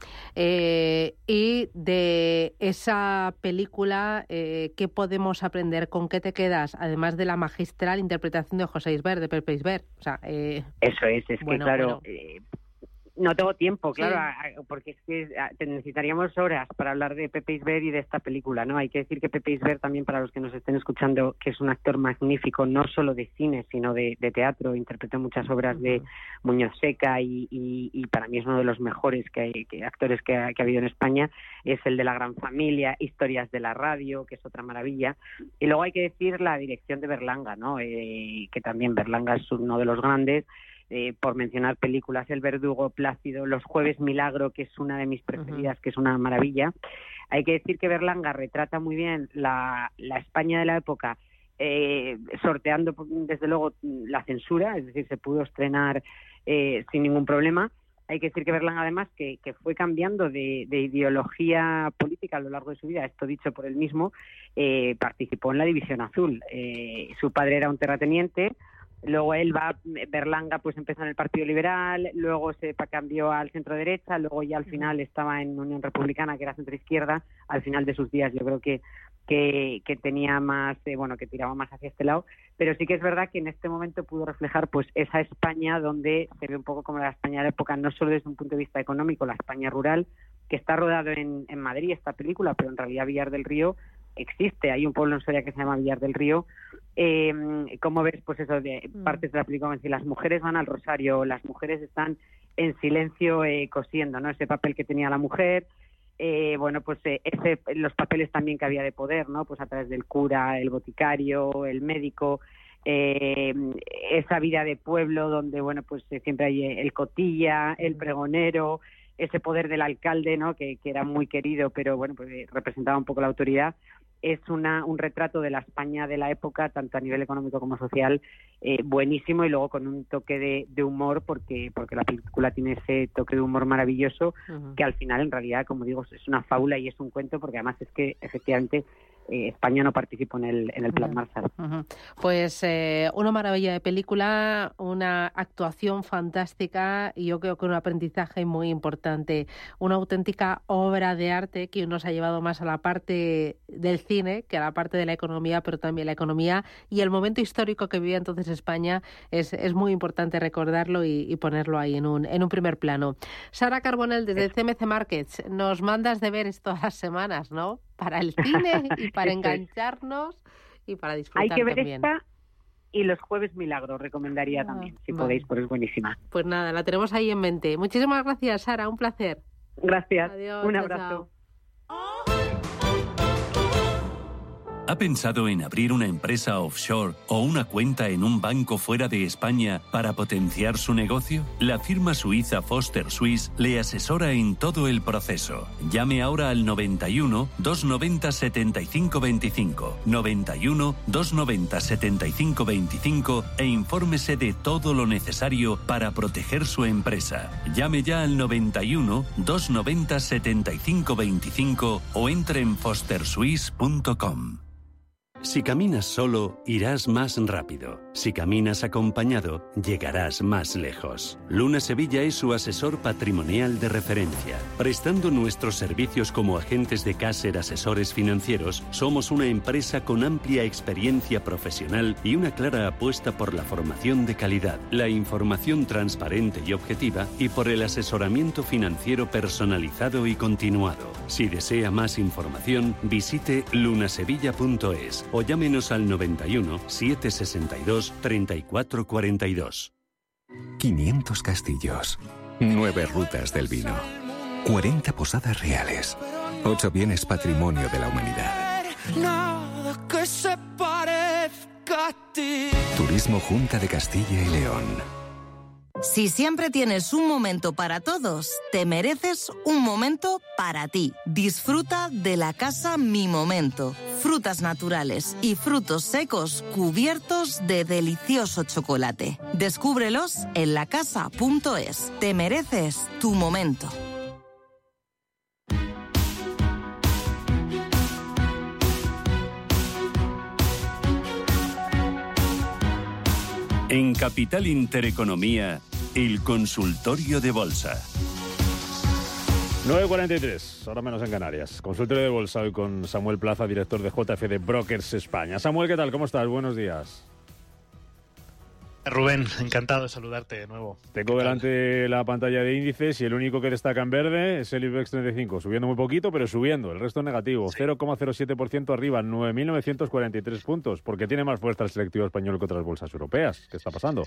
Eh, y de esa película, eh, ¿qué podemos aprender? ¿Con qué te quedas? Además de la magistral interpretación de José Isbert, de Pepe Isbert. O sea, eh, Eso es, es bueno, que claro... bueno. Eh, no tengo tiempo, claro, Sí. a- a- porque es que a- te necesitaríamos horas para hablar de Pepe Isbert y de esta película, ¿no? Hay que decir que Pepe Isbert también, para los que nos estén escuchando, que es un actor magnífico, no solo de cine, sino de, de teatro. Interpretó muchas obras de Muñoz Seca y, y, y para mí es uno de los mejores que hay, que, actores que ha, que ha habido en España. Es el de La Gran Familia, Historias de la Radio, que es otra maravilla. Y luego hay que decir la dirección de Berlanga, ¿no? Eh, que también Berlanga es uno de los grandes. Eh, por mencionar películas, El Verdugo, Plácido, Los Jueves Milagro, que es una de mis preferidas, uh-huh. que es una maravilla. Hay que decir que Berlanga retrata muy bien la, la España de la época, eh, sorteando desde luego la censura, es decir, se pudo estrenar eh, sin ningún problema. Hay que decir que Berlanga, además, que, que fue cambiando de, de ideología política a lo largo de su vida, esto dicho por él mismo, eh, participó en la División Azul. Eh, su padre era un terrateniente. Luego él va, Berlanga pues empezó en el Partido Liberal, luego se cambió al centro derecha, luego ya al final estaba en Unión Republicana, que era centro izquierda. Al final de sus días yo creo que que, que tenía más, eh, bueno, que tiraba más hacia este lado, pero sí que es verdad que en este momento pudo reflejar pues esa España donde se ve un poco como la España de la época, no solo desde un punto de vista económico, la España rural, que está rodado en, en Madrid esta película, pero en realidad Villar del Río existe, hay un pueblo en Soria que se llama Villar del Río. Eh, como ves, pues eso, de partes de la película, como decir, las mujeres van al rosario, las mujeres están en silencio eh, cosiendo, ¿no? Ese papel que tenía la mujer, eh, bueno, pues eh, ese, los papeles también que había de poder, ¿no? Pues a través del cura, el boticario, el médico, eh, esa vida de pueblo donde, bueno, pues eh, siempre hay el cotilla, el pregonero, ese poder del alcalde, ¿no? Que, que era muy querido, pero bueno, pues eh, representaba un poco la autoridad. Es una, un retrato de la España de la época, tanto a nivel económico como social, eh, buenísimo, y luego con un toque de, de humor, porque porque la película tiene ese toque de humor maravilloso, uh-huh. que al final, en realidad, como digo, es una fábula y es un cuento, porque además es que, efectivamente, eh, España no participó en el, en el Plan uh-huh. Marshall. Uh-huh. Pues eh, una maravilla de película, una actuación fantástica y yo creo que un aprendizaje muy importante, una auténtica obra de arte que nos ha llevado más a la parte del cine que a la parte de la economía, pero también la economía y el momento histórico que vivía entonces España es, es muy importante recordarlo y, y ponerlo ahí en un, en un primer plano. Sara Carbonell, desde C M C Markets, nos mandas deberes todas las semanas, ¿no? Para el cine y para engancharnos y para disfrutar Hay que ver también. Esta y Los Jueves Milagro recomendaría ah, también, si vale. podéis, porque es buenísima. Pues nada, la tenemos ahí en mente. Muchísimas gracias, Sara, un placer. Gracias. Adiós, un chao, abrazo. Chao. ¿Ha pensado en abrir una empresa offshore o una cuenta en un banco fuera de España para potenciar su negocio? La firma suiza Foster Swiss le asesora en todo el proceso. Llame ahora al noventa y uno, doscientos noventa, setenta y cinco veinticinco, noventa y uno, doscientos noventa, setenta y cinco veinticinco e infórmese de todo lo necesario para proteger su empresa. Llame ya al noventa y uno, doscientos noventa, setenta y cinco veinticinco o entre en foster swiss punto com. Si caminas solo, irás más rápido. Si caminas acompañado, llegarás más lejos. Luna Sevilla es su asesor patrimonial de referencia. Prestando nuestros servicios como agentes de Caser Asesores Financieros, somos una empresa con amplia experiencia profesional y una clara apuesta por la formación de calidad, la información transparente y objetiva y por el asesoramiento financiero personalizado y continuado. Si desea más información, visite lunasevilla punto es o llámenos al noventa y uno, setecientos sesenta y dos, treinta y cuatro cuarenta y dos. quinientos castillos, nueve rutas del vino, cuarenta posadas reales, ocho bienes patrimonio de la humanidad. Nada que se parezca a ti. Turismo Junta de Castilla y León. Si siempre tienes un momento para todos, te mereces un momento para ti. Disfruta de la casa Mi Momento. Frutas naturales y frutos secos cubiertos de delicioso chocolate. Descúbrelos en lacasa punto es. Te mereces tu momento. En Capital Intereconomía, el consultorio de bolsa. nueve cuarenta y tres, ahora menos en Canarias. Consultorio de bolsa hoy con Samuel Plaza, director de J F D Brokers España. Samuel, ¿qué tal? ¿Cómo estás? Buenos días. Rubén, encantado de saludarte de nuevo. Tengo delante la pantalla de índices y el único que destaca en verde es el IBEX treinta y cinco, subiendo muy poquito, pero subiendo. El resto es negativo, sí. cero coma cero siete por ciento arriba, nueve mil novecientos cuarenta y tres puntos. ¿Por qué tiene más fuerza el selectivo español que otras bolsas europeas? ¿Qué está pasando?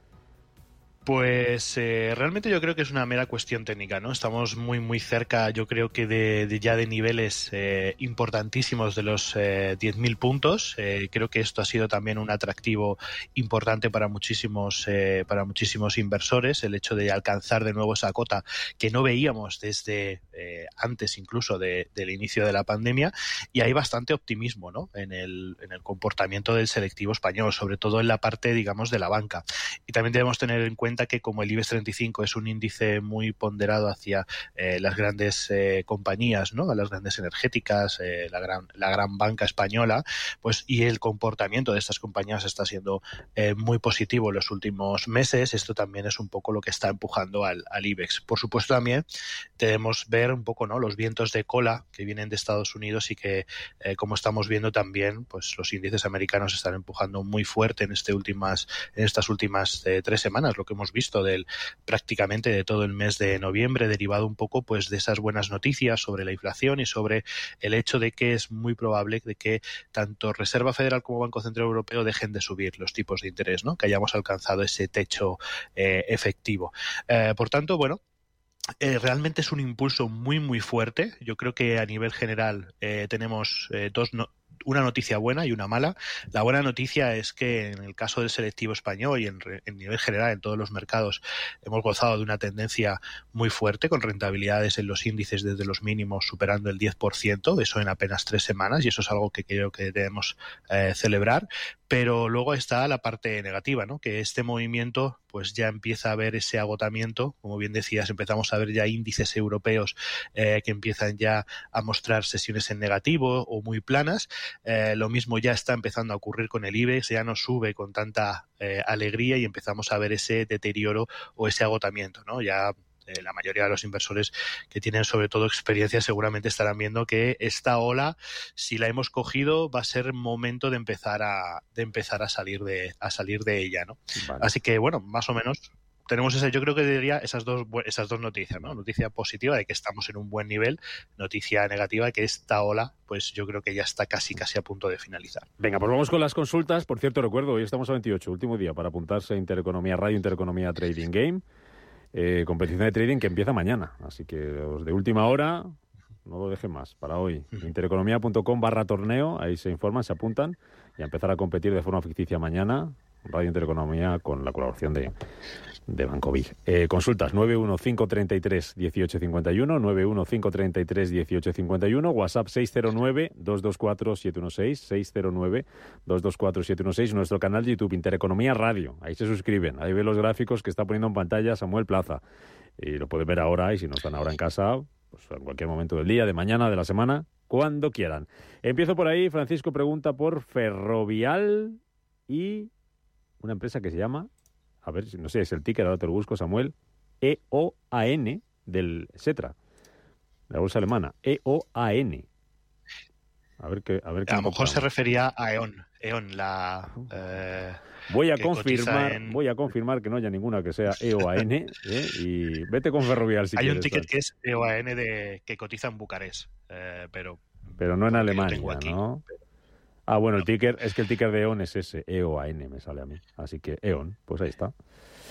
Pues eh, realmente yo creo que es una mera cuestión técnica, ¿no? Estamos muy muy cerca, yo creo que de, de ya de niveles eh, importantísimos de los eh, diez mil puntos. Eh, creo que esto ha sido también un atractivo importante para muchísimos eh, para muchísimos inversores, el hecho de alcanzar de nuevo esa cota que no veíamos desde eh, antes incluso de, del inicio de la pandemia, y hay bastante optimismo, ¿no? en el en el comportamiento del selectivo español, sobre todo en la parte, digamos, de la banca. Y también debemos tener en cuenta que como el IBEX treinta y cinco es un índice muy ponderado hacia eh, las grandes eh, compañías, ¿no? Las grandes energéticas, eh, la gran la gran banca española, pues y el comportamiento de estas compañías está siendo eh, muy positivo en los últimos meses. Esto también es un poco lo que está empujando al, al IBEX. Por supuesto, también debemos ver un poco, ¿no?, los vientos de cola que vienen de Estados Unidos y que, eh, como estamos viendo también, pues los índices americanos están empujando muy fuerte en este últimas en estas últimas eh, tres semanas, lo que hemos visto del prácticamente de todo el mes de noviembre, derivado un poco pues de esas buenas noticias sobre la inflación y sobre el hecho de que es muy probable de que tanto Reserva Federal como Banco Central Europeo dejen de subir los tipos de interés, ¿no? Que hayamos alcanzado ese techo eh, efectivo. Eh, por tanto, bueno, Eh, realmente es un impulso muy muy fuerte. Yo creo que a nivel general eh, tenemos eh, dos no una noticia buena y una mala. La buena noticia es que en el caso del selectivo español y en, en nivel general en todos los mercados hemos gozado de una tendencia muy fuerte, con rentabilidades en los índices desde los mínimos superando el diez por ciento, eso en apenas tres semanas, y eso es algo que creo que debemos eh, celebrar. Pero luego está la parte negativa, ¿no? Que este movimiento pues ya empieza a ver ese agotamiento. Como bien decías, empezamos a ver ya índices europeos eh, que empiezan ya a mostrar sesiones en negativo o muy planas. Eh, lo mismo ya está empezando a ocurrir con el IBEX, ya no sube con tanta eh, alegría y empezamos a ver ese deterioro o ese agotamiento, ¿no? Ya Eh, la mayoría de los inversores que tienen sobre todo experiencia seguramente estarán viendo que esta ola, si la hemos cogido, va a ser momento de empezar a de empezar a salir de a salir de ella, ¿no? Vale. Así que bueno, más o menos tenemos ese, yo creo que diría esas dos esas dos noticias, ¿no? Noticia positiva de que estamos en un buen nivel, noticia negativa de que esta ola, pues yo creo que ya está casi casi a punto de finalizar. Venga, pues vamos con las consultas. Por cierto, recuerdo, hoy estamos a veintiocho, último día para apuntarse a Intereconomía Radio, Intereconomía Trading Game. Eh, competición de trading que empieza mañana, así que los de última hora no lo dejen más para hoy. Intereconomía.com barra torneo, ahí se informan, se apuntan y a empezar a competir de forma ficticia mañana. Radio Intereconomía con la colaboración de, de Banco B I. Eh, consultas nueve uno cinco tres tres uno ocho cinco uno, nueve uno cinco tres tres uno ocho cinco uno, WhatsApp seis cero nueve dos dos cuatro siete uno seis, seis cero nueve dos dos cuatro siete uno seis, nuestro canal de YouTube Intereconomía Radio, ahí se suscriben, ahí ven los gráficos que está poniendo en pantalla Samuel Plaza y lo pueden ver ahora, y si no están ahora en casa, pues en cualquier momento del día, de mañana, de la semana, cuando quieran. Empiezo por ahí. Francisco pregunta por Ferrovial y una empresa que se llama, a ver, no sé, es el ticker, ahora te lo busco, Samuel, E O A N del Setra, la bolsa alemana, E O A N. A ver qué, a ver qué. A lo mejor se refería a E O N, E O N, la. Eh, voy a confirmar, en... voy a confirmar que no haya ninguna que sea E O A N, ¿eh? Y vete con Ferrovial si Hay quieres. un ticket que es E O A N de que cotiza en Bucarest, eh, pero. Pero no en Alemania, ¿no? Pero... Ah, bueno, el ticker, es que el ticker de E O N es ese, E O A N me sale a mí. Así que E O N, pues ahí está.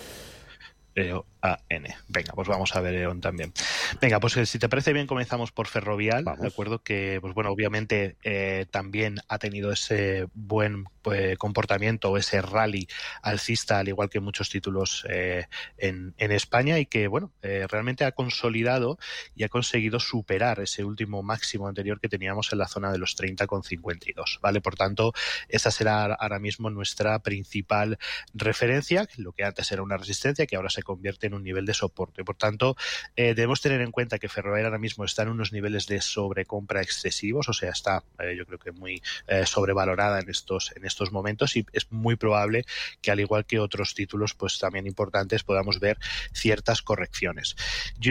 E O A N. Venga, pues vamos a ver E O N también. Venga, pues si te parece bien, comenzamos por Ferrovial. Vamos. De acuerdo que, pues bueno, obviamente eh, también ha tenido ese buen pues, comportamiento o ese rally alcista, al igual que muchos títulos eh, en, en España, y que, bueno, eh, realmente ha consolidado y ha conseguido superar ese último máximo anterior que teníamos en la zona de los treinta coma cincuenta y dos, ¿vale? Por tanto, esa será ahora mismo nuestra principal referencia, lo que antes era una resistencia, que ahora se convierte en un nivel de soporte. Por tanto, eh, debemos tener en cuenta que Ferrovial ahora mismo está en unos niveles de sobrecompra excesivos, o sea, está eh, yo creo que muy eh, sobrevalorada en estos en estos momentos, y es muy probable que, al igual que otros títulos pues también importantes, podamos ver ciertas correcciones. Yo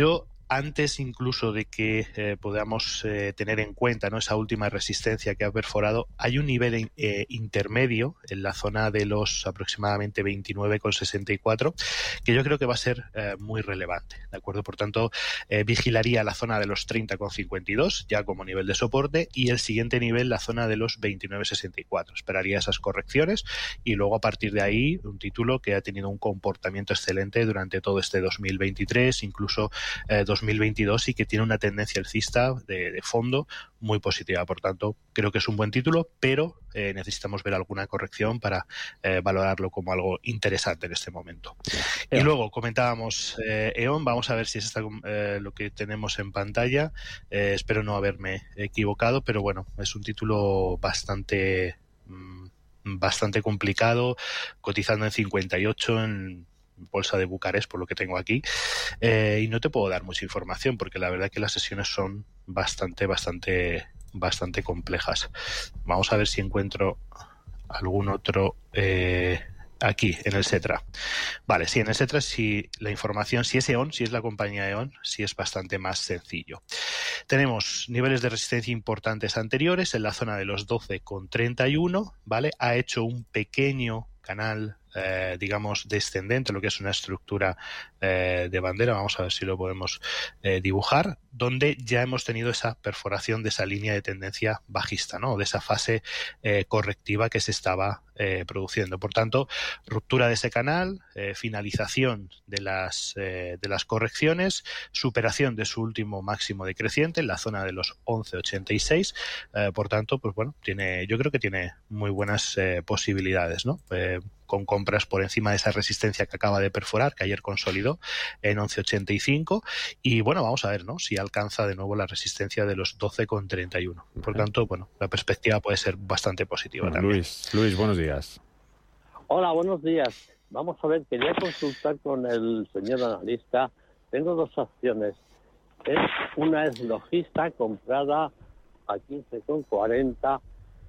antes incluso de que eh, podamos eh, tener en cuenta, ¿no?, esa última resistencia que ha perforado, hay un nivel eh, intermedio en la zona de los aproximadamente veintinueve con sesenta y cuatro que yo creo que va a ser eh, muy relevante, ¿de acuerdo? Por tanto, eh, vigilaría la zona de los treinta con cincuenta y dos ya como nivel de soporte, y el siguiente nivel la zona de los veintinueve sesenta y cuatro. Esperaría esas correcciones y luego a partir de ahí un título que ha tenido un comportamiento excelente durante todo este dos mil veintitrés, incluso eh, dos mil veintidós, y que tiene una tendencia alcista de, de fondo muy positiva. Por tanto, creo que es un buen título, pero eh, necesitamos ver alguna corrección para eh, valorarlo como algo interesante en este momento. E O N. Y luego comentábamos eh, E O N, vamos a ver si es esta, eh, lo que tenemos en pantalla. Eh, espero no haberme equivocado, pero bueno, es un título bastante, mmm, bastante complicado, cotizando en cincuenta y ocho en bolsa de Bucarest, por lo que tengo aquí, eh, y no te puedo dar mucha información porque la verdad que las sesiones son bastante, bastante, bastante complejas. Vamos a ver si encuentro algún otro eh, aquí en el Setra. Vale, sí, en el Setra sí la información, si es E O N, si es la compañía E O N, sí es bastante más sencillo. Tenemos niveles de resistencia importantes anteriores en la zona de los doce con treinta y uno, ¿vale? Ha hecho un pequeño canal Eh, digamos descendente, lo que es una estructura eh, de bandera. Vamos a ver si lo podemos eh, dibujar, donde ya hemos tenido esa perforación de esa línea de tendencia bajista, ¿no?, de esa fase eh, correctiva que se estaba eh, produciendo. Por tanto, ruptura de ese canal, eh, finalización de las, eh, de las correcciones, superación de su último máximo decreciente en la zona de los once ochenta y seis. Eh, por tanto, pues bueno, tiene, yo creo que tiene muy buenas eh, posibilidades, ¿no? Eh, con compras por encima de esa resistencia que acaba de perforar, que ayer consolidó en once ochenta y cinco, y bueno, vamos a ver, ¿no?, si alcanza de nuevo la resistencia de los doce con treinta y uno. Por tanto, bueno, la perspectiva puede ser bastante positiva. Bueno, también. Luis, Luis, buenos días. Hola, buenos días. Vamos a ver, quería consultar con el señor analista. Tengo dos acciones. Es, una es Logista, comprada a quince con cuarenta,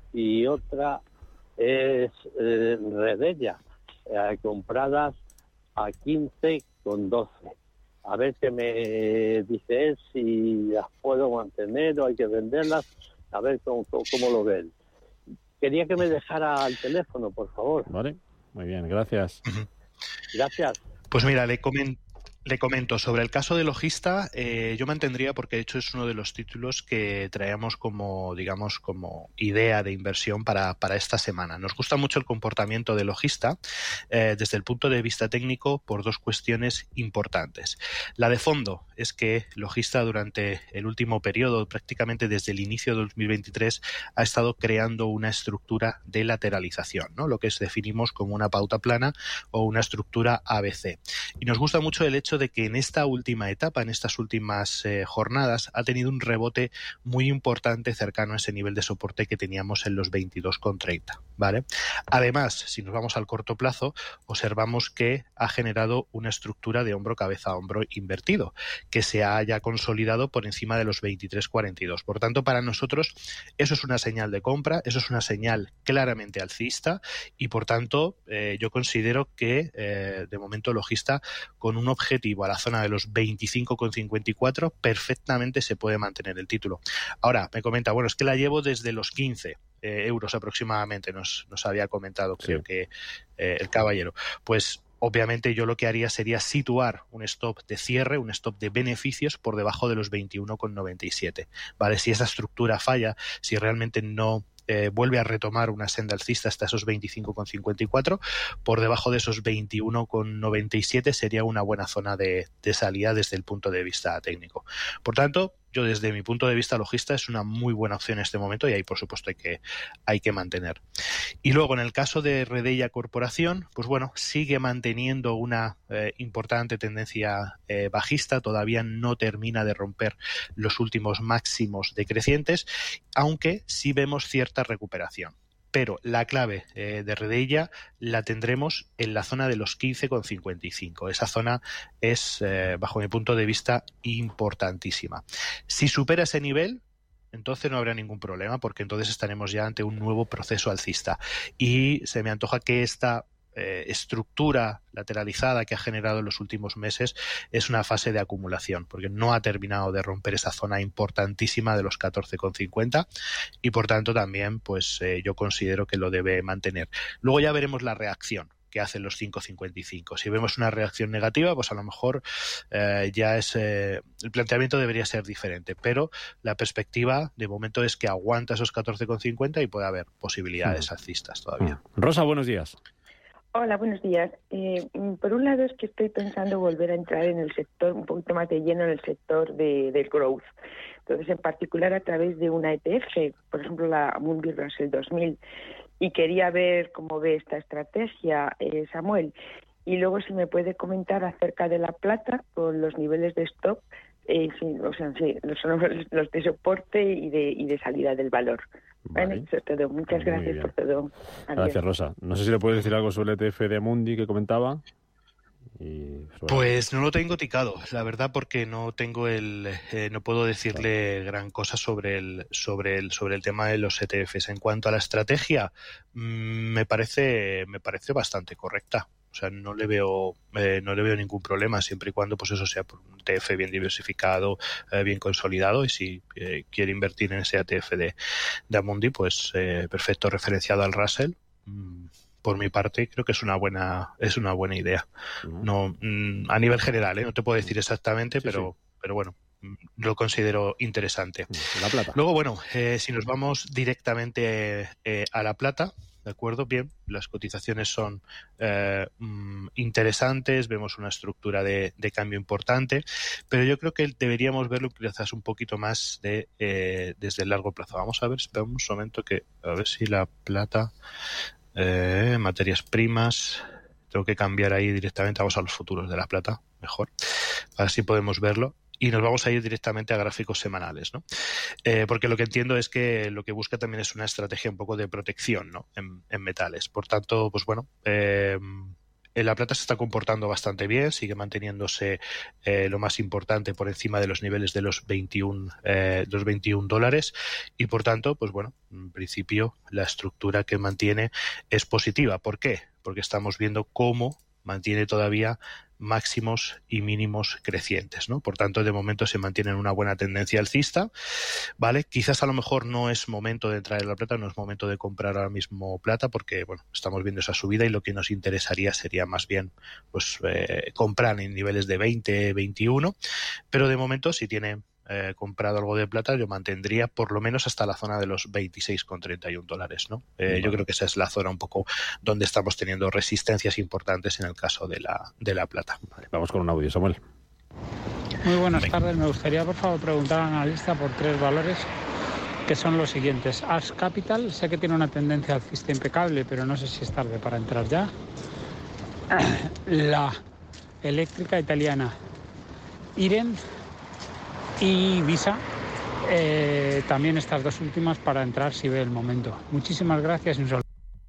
y otra es eh, Redella, eh, compradas a quince con doce. A ver qué me dice él, si las puedo mantener o hay que venderlas, a ver cómo, cómo, cómo lo ven. Quería que me dejara el teléfono, por favor. Vale, muy bien, gracias. Gracias. Pues mira, le comento. Le comento sobre el caso de Logista. Eh, yo mantendría, porque de hecho es uno de los títulos que traemos como, digamos, como idea de inversión para, para esta semana. Nos gusta mucho el comportamiento de Logista eh, desde el punto de vista técnico por dos cuestiones importantes. La de fondo es que Logista durante el último periodo, prácticamente desde el inicio de dos mil veintitrés, ha estado creando una estructura de lateralización, ¿no?, lo que definimos como una pauta plana o una estructura A B C. Y nos gusta mucho el hecho de que en esta última etapa, en estas últimas eh, jornadas, ha tenido un rebote muy importante cercano a ese nivel de soporte que teníamos en los veintidós con treinta, ¿vale? Además, si nos vamos al corto plazo, observamos que ha generado una estructura de hombro cabeza a hombro invertido, que se haya consolidado por encima de los veintitrés cuarenta y dos. Por tanto, para nosotros eso es una señal de compra, eso es una señal claramente alcista, y por tanto eh, yo considero que eh, de momento Logista, con un objetivo a la zona de los veinticinco con cincuenta y cuatro, perfectamente se puede mantener el título. Ahora, me comenta, bueno, es que la llevo desde los quince eh, euros aproximadamente, nos, nos había comentado, creo sí. que eh, el caballero. Pues obviamente yo lo que haría sería situar un stop de cierre, un stop de beneficios por debajo de los veintiuno con noventa y siete. ¿Vale? Si esa estructura falla, si realmente no Eh, vuelve a retomar una senda alcista hasta esos veinticinco con cincuenta y cuatro, por debajo de esos veintiuno con noventa y siete sería una buena zona de, de salida desde el punto de vista técnico. Por tanto, yo desde mi punto de vista Logista es una muy buena opción en este momento, y ahí por supuesto hay que, hay que mantener. Y luego en el caso de Redella Corporación, pues bueno, sigue manteniendo una eh, importante tendencia eh, bajista, todavía no termina de romper los últimos máximos decrecientes, aunque sí vemos cierta recuperación. Pero la clave eh, de Redella la tendremos en la zona de los quince con cincuenta y cinco. Esa zona es, eh, bajo mi punto de vista, importantísima. Si supera ese nivel, entonces no habrá ningún problema, porque entonces estaremos ya ante un nuevo proceso alcista. Y se me antoja que esta eh, estructura lateralizada que ha generado en los últimos meses es una fase de acumulación, porque no ha terminado de romper esa zona importantísima de los catorce con cincuenta y por tanto también pues eh, yo considero que lo debe mantener. Luego ya veremos la reacción que hacen los cinco cincuenta y cinco. Si vemos una reacción negativa, pues a lo mejor eh, ya es eh, el planteamiento debería ser diferente, pero la perspectiva de momento es que aguanta esos catorce con cincuenta y puede haber posibilidades alcistas todavía. Rosa, buenos días. Hola, buenos días. Eh, por un lado es que estoy pensando volver a entrar en el sector, un poquito más de lleno en el sector de, del growth. Entonces, en particular a través de una E T F, por ejemplo la Amundi Russell dos mil, y quería ver cómo ve esta estrategia, eh, Samuel. Y luego si me puede comentar acerca de la plata con los niveles de stop, eh, sí, o sea, sí, los, los de soporte y de, y de salida del valor. Vale. Bueno, eso es todo. Muchas Muy gracias bien. por todo. Adiós. Gracias, Rosa. No sé si le puedes decir algo sobre el E T F de Amundi que comentaba. Y sobre... Pues no lo tengo ticado, la verdad, porque no tengo el, eh, no puedo decirle gran cosa sobre el, sobre el, sobre el tema de los E T Fs. En cuanto a la estrategia, mmm, me parece, me parece bastante correcta. O sea, no le veo, eh, no le veo ningún problema siempre y cuando, pues eso sea por un E T F bien diversificado, eh, bien consolidado, y si eh, quiere invertir en ese E T F de, de Amundi, pues eh, perfecto, referenciado al Russell. Mmm, Por mi parte, creo que es una buena es una buena idea. No mm, a nivel general, ¿eh? No te puedo decir exactamente, sí, pero sí. pero bueno, lo considero interesante. La plata. Luego, bueno, eh, si nos vamos directamente eh, a la plata, ¿de acuerdo? Bien, las cotizaciones son eh, mm, interesantes, vemos una estructura de, de cambio importante, pero yo creo que deberíamos verlo quizás un poquito más de eh, desde el largo plazo. Vamos a ver, espera un momento que a ver si la plata... Eh, materias primas, tengo que cambiar ahí directamente, vamos a los futuros de la plata, mejor, así podemos verlo, y nos vamos a ir directamente a gráficos semanales, ¿no? Eh, porque lo que entiendo es que lo que busca también es una estrategia un poco de protección, ¿no? en, en metales, por tanto, pues bueno, eh, la plata se está comportando bastante bien, sigue manteniéndose eh, lo más importante por encima de los niveles de los veintiún, eh, los veintiún dólares y por tanto, pues bueno, en principio la estructura que mantiene es positiva. ¿Por qué? Porque estamos viendo cómo mantiene todavía máximos y mínimos crecientes, ¿no? Por tanto, de momento se mantiene en una buena tendencia alcista, ¿vale? Quizás a lo mejor no es momento de entrar en la plata, no es momento de comprar ahora mismo plata, porque, bueno, estamos viendo esa subida y lo que nos interesaría sería más bien, pues, eh, comprar en niveles de veinte, veintiuno, pero de momento si tiene Eh, comprado algo de plata, yo mantendría por lo menos hasta la zona de los veintiséis con treinta y uno dólares, ¿no? Eh, vale. Yo creo que esa es la zona un poco donde estamos teniendo resistencias importantes en el caso de la, de la plata. Vale, vamos con un audio, Samuel. Muy buenas Venga. tardes. Me gustaría, por favor, preguntar al analista por tres valores que son los siguientes. Ars Capital, sé que tiene una tendencia alcista impecable, pero no sé si es tarde para entrar ya. La eléctrica italiana Iren y Visa, eh, también estas dos últimas para entrar si ve el momento. Muchísimas gracias y un saludo.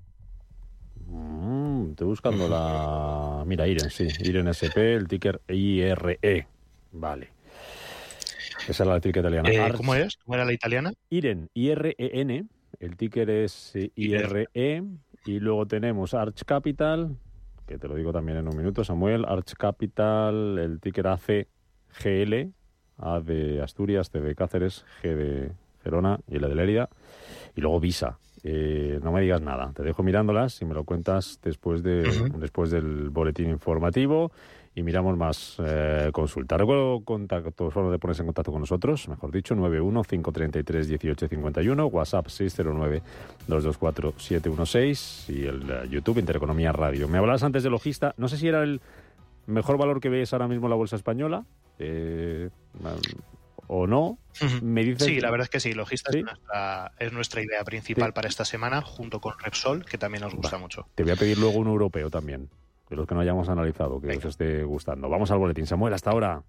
Mm, estoy buscando la... Mira, Iren, sí. Iren S P, el ticker I R E. Vale. Esa es la eléctrica italiana. Eh, ¿Cómo es? ¿Cómo era la italiana? Iren, I R E N. El ticker es I R E. Y luego tenemos Arch Capital, que te lo digo también en un minuto, Samuel. Arch Capital, el ticker A C G L. A de Asturias, C de Cáceres, G de Gerona y L de Lérida. Y luego Visa. Eh, no me digas nada. Te dejo mirándolas y me lo cuentas después de uh-huh. después del boletín informativo y miramos más eh, consulta. Recuerdo contacto, solo de ponerse en contacto con nosotros, mejor dicho, nueve uno cinco tres tres uno ocho cinco uno, WhatsApp seis cero nueve dos dos cuatro siete uno seis y el uh, YouTube Intereconomía Radio. Me hablabas antes de Logista. No sé si era el mejor valor que ves ahora mismo en la bolsa española. Eh, o no. Uh-huh. Me dices... Sí, la verdad es que sí. Logista sí. Es, nuestra, es nuestra idea principal sí. para esta semana, junto con Repsol, que también nos gusta Va. mucho. Te voy a pedir luego un europeo también, de los que no hayamos analizado, que Venga. os esté gustando. Vamos al boletín. Samuel, hasta ahora.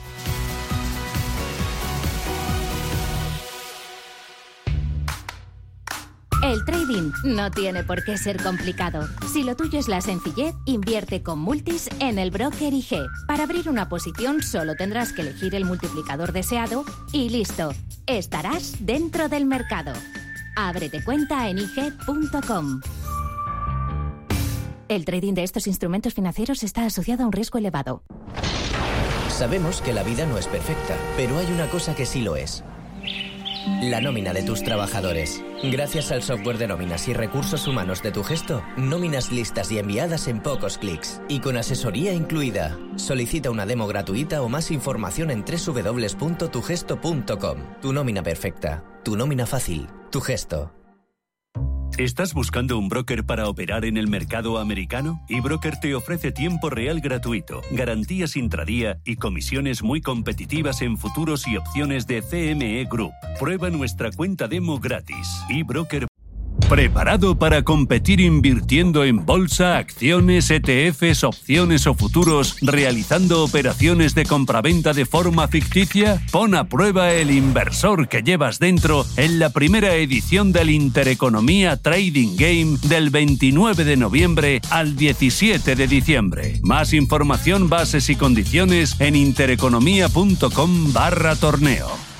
El trading no tiene por qué ser complicado. Si lo tuyo es la sencillez, invierte con Multis en el broker I G. Para abrir una posición solo tendrás que elegir el multiplicador deseado y listo. Estarás dentro del mercado. Ábrete cuenta en i g punto com. El trading de estos instrumentos financieros está asociado a un riesgo elevado. Sabemos que la vida no es perfecta, pero hay una cosa que sí lo es. La nómina de tus trabajadores. Gracias al software de nóminas y recursos humanos de Tugesto, nóminas listas y enviadas en pocos clics. Y con asesoría incluida. Solicita una demo gratuita o más información en doble u doble u doble u punto tugesto punto com. Tu nómina perfecta. Tu nómina fácil. Tugesto. ¿Estás buscando un broker para operar en el mercado americano? eBroker te ofrece tiempo real gratuito, garantías intradía y comisiones muy competitivas en futuros y opciones de C M E Group. Prueba nuestra cuenta demo gratis. eBroker. ¿Preparado para competir invirtiendo en bolsa, acciones, E T Fs, opciones o futuros, realizando operaciones de compraventa de forma ficticia? Pon a prueba el inversor que llevas dentro en la primera edición del Intereconomía Trading Game del veintinueve de noviembre al diecisiete de diciembre. Más información, bases y condiciones en intereconomía punto com barra torneo.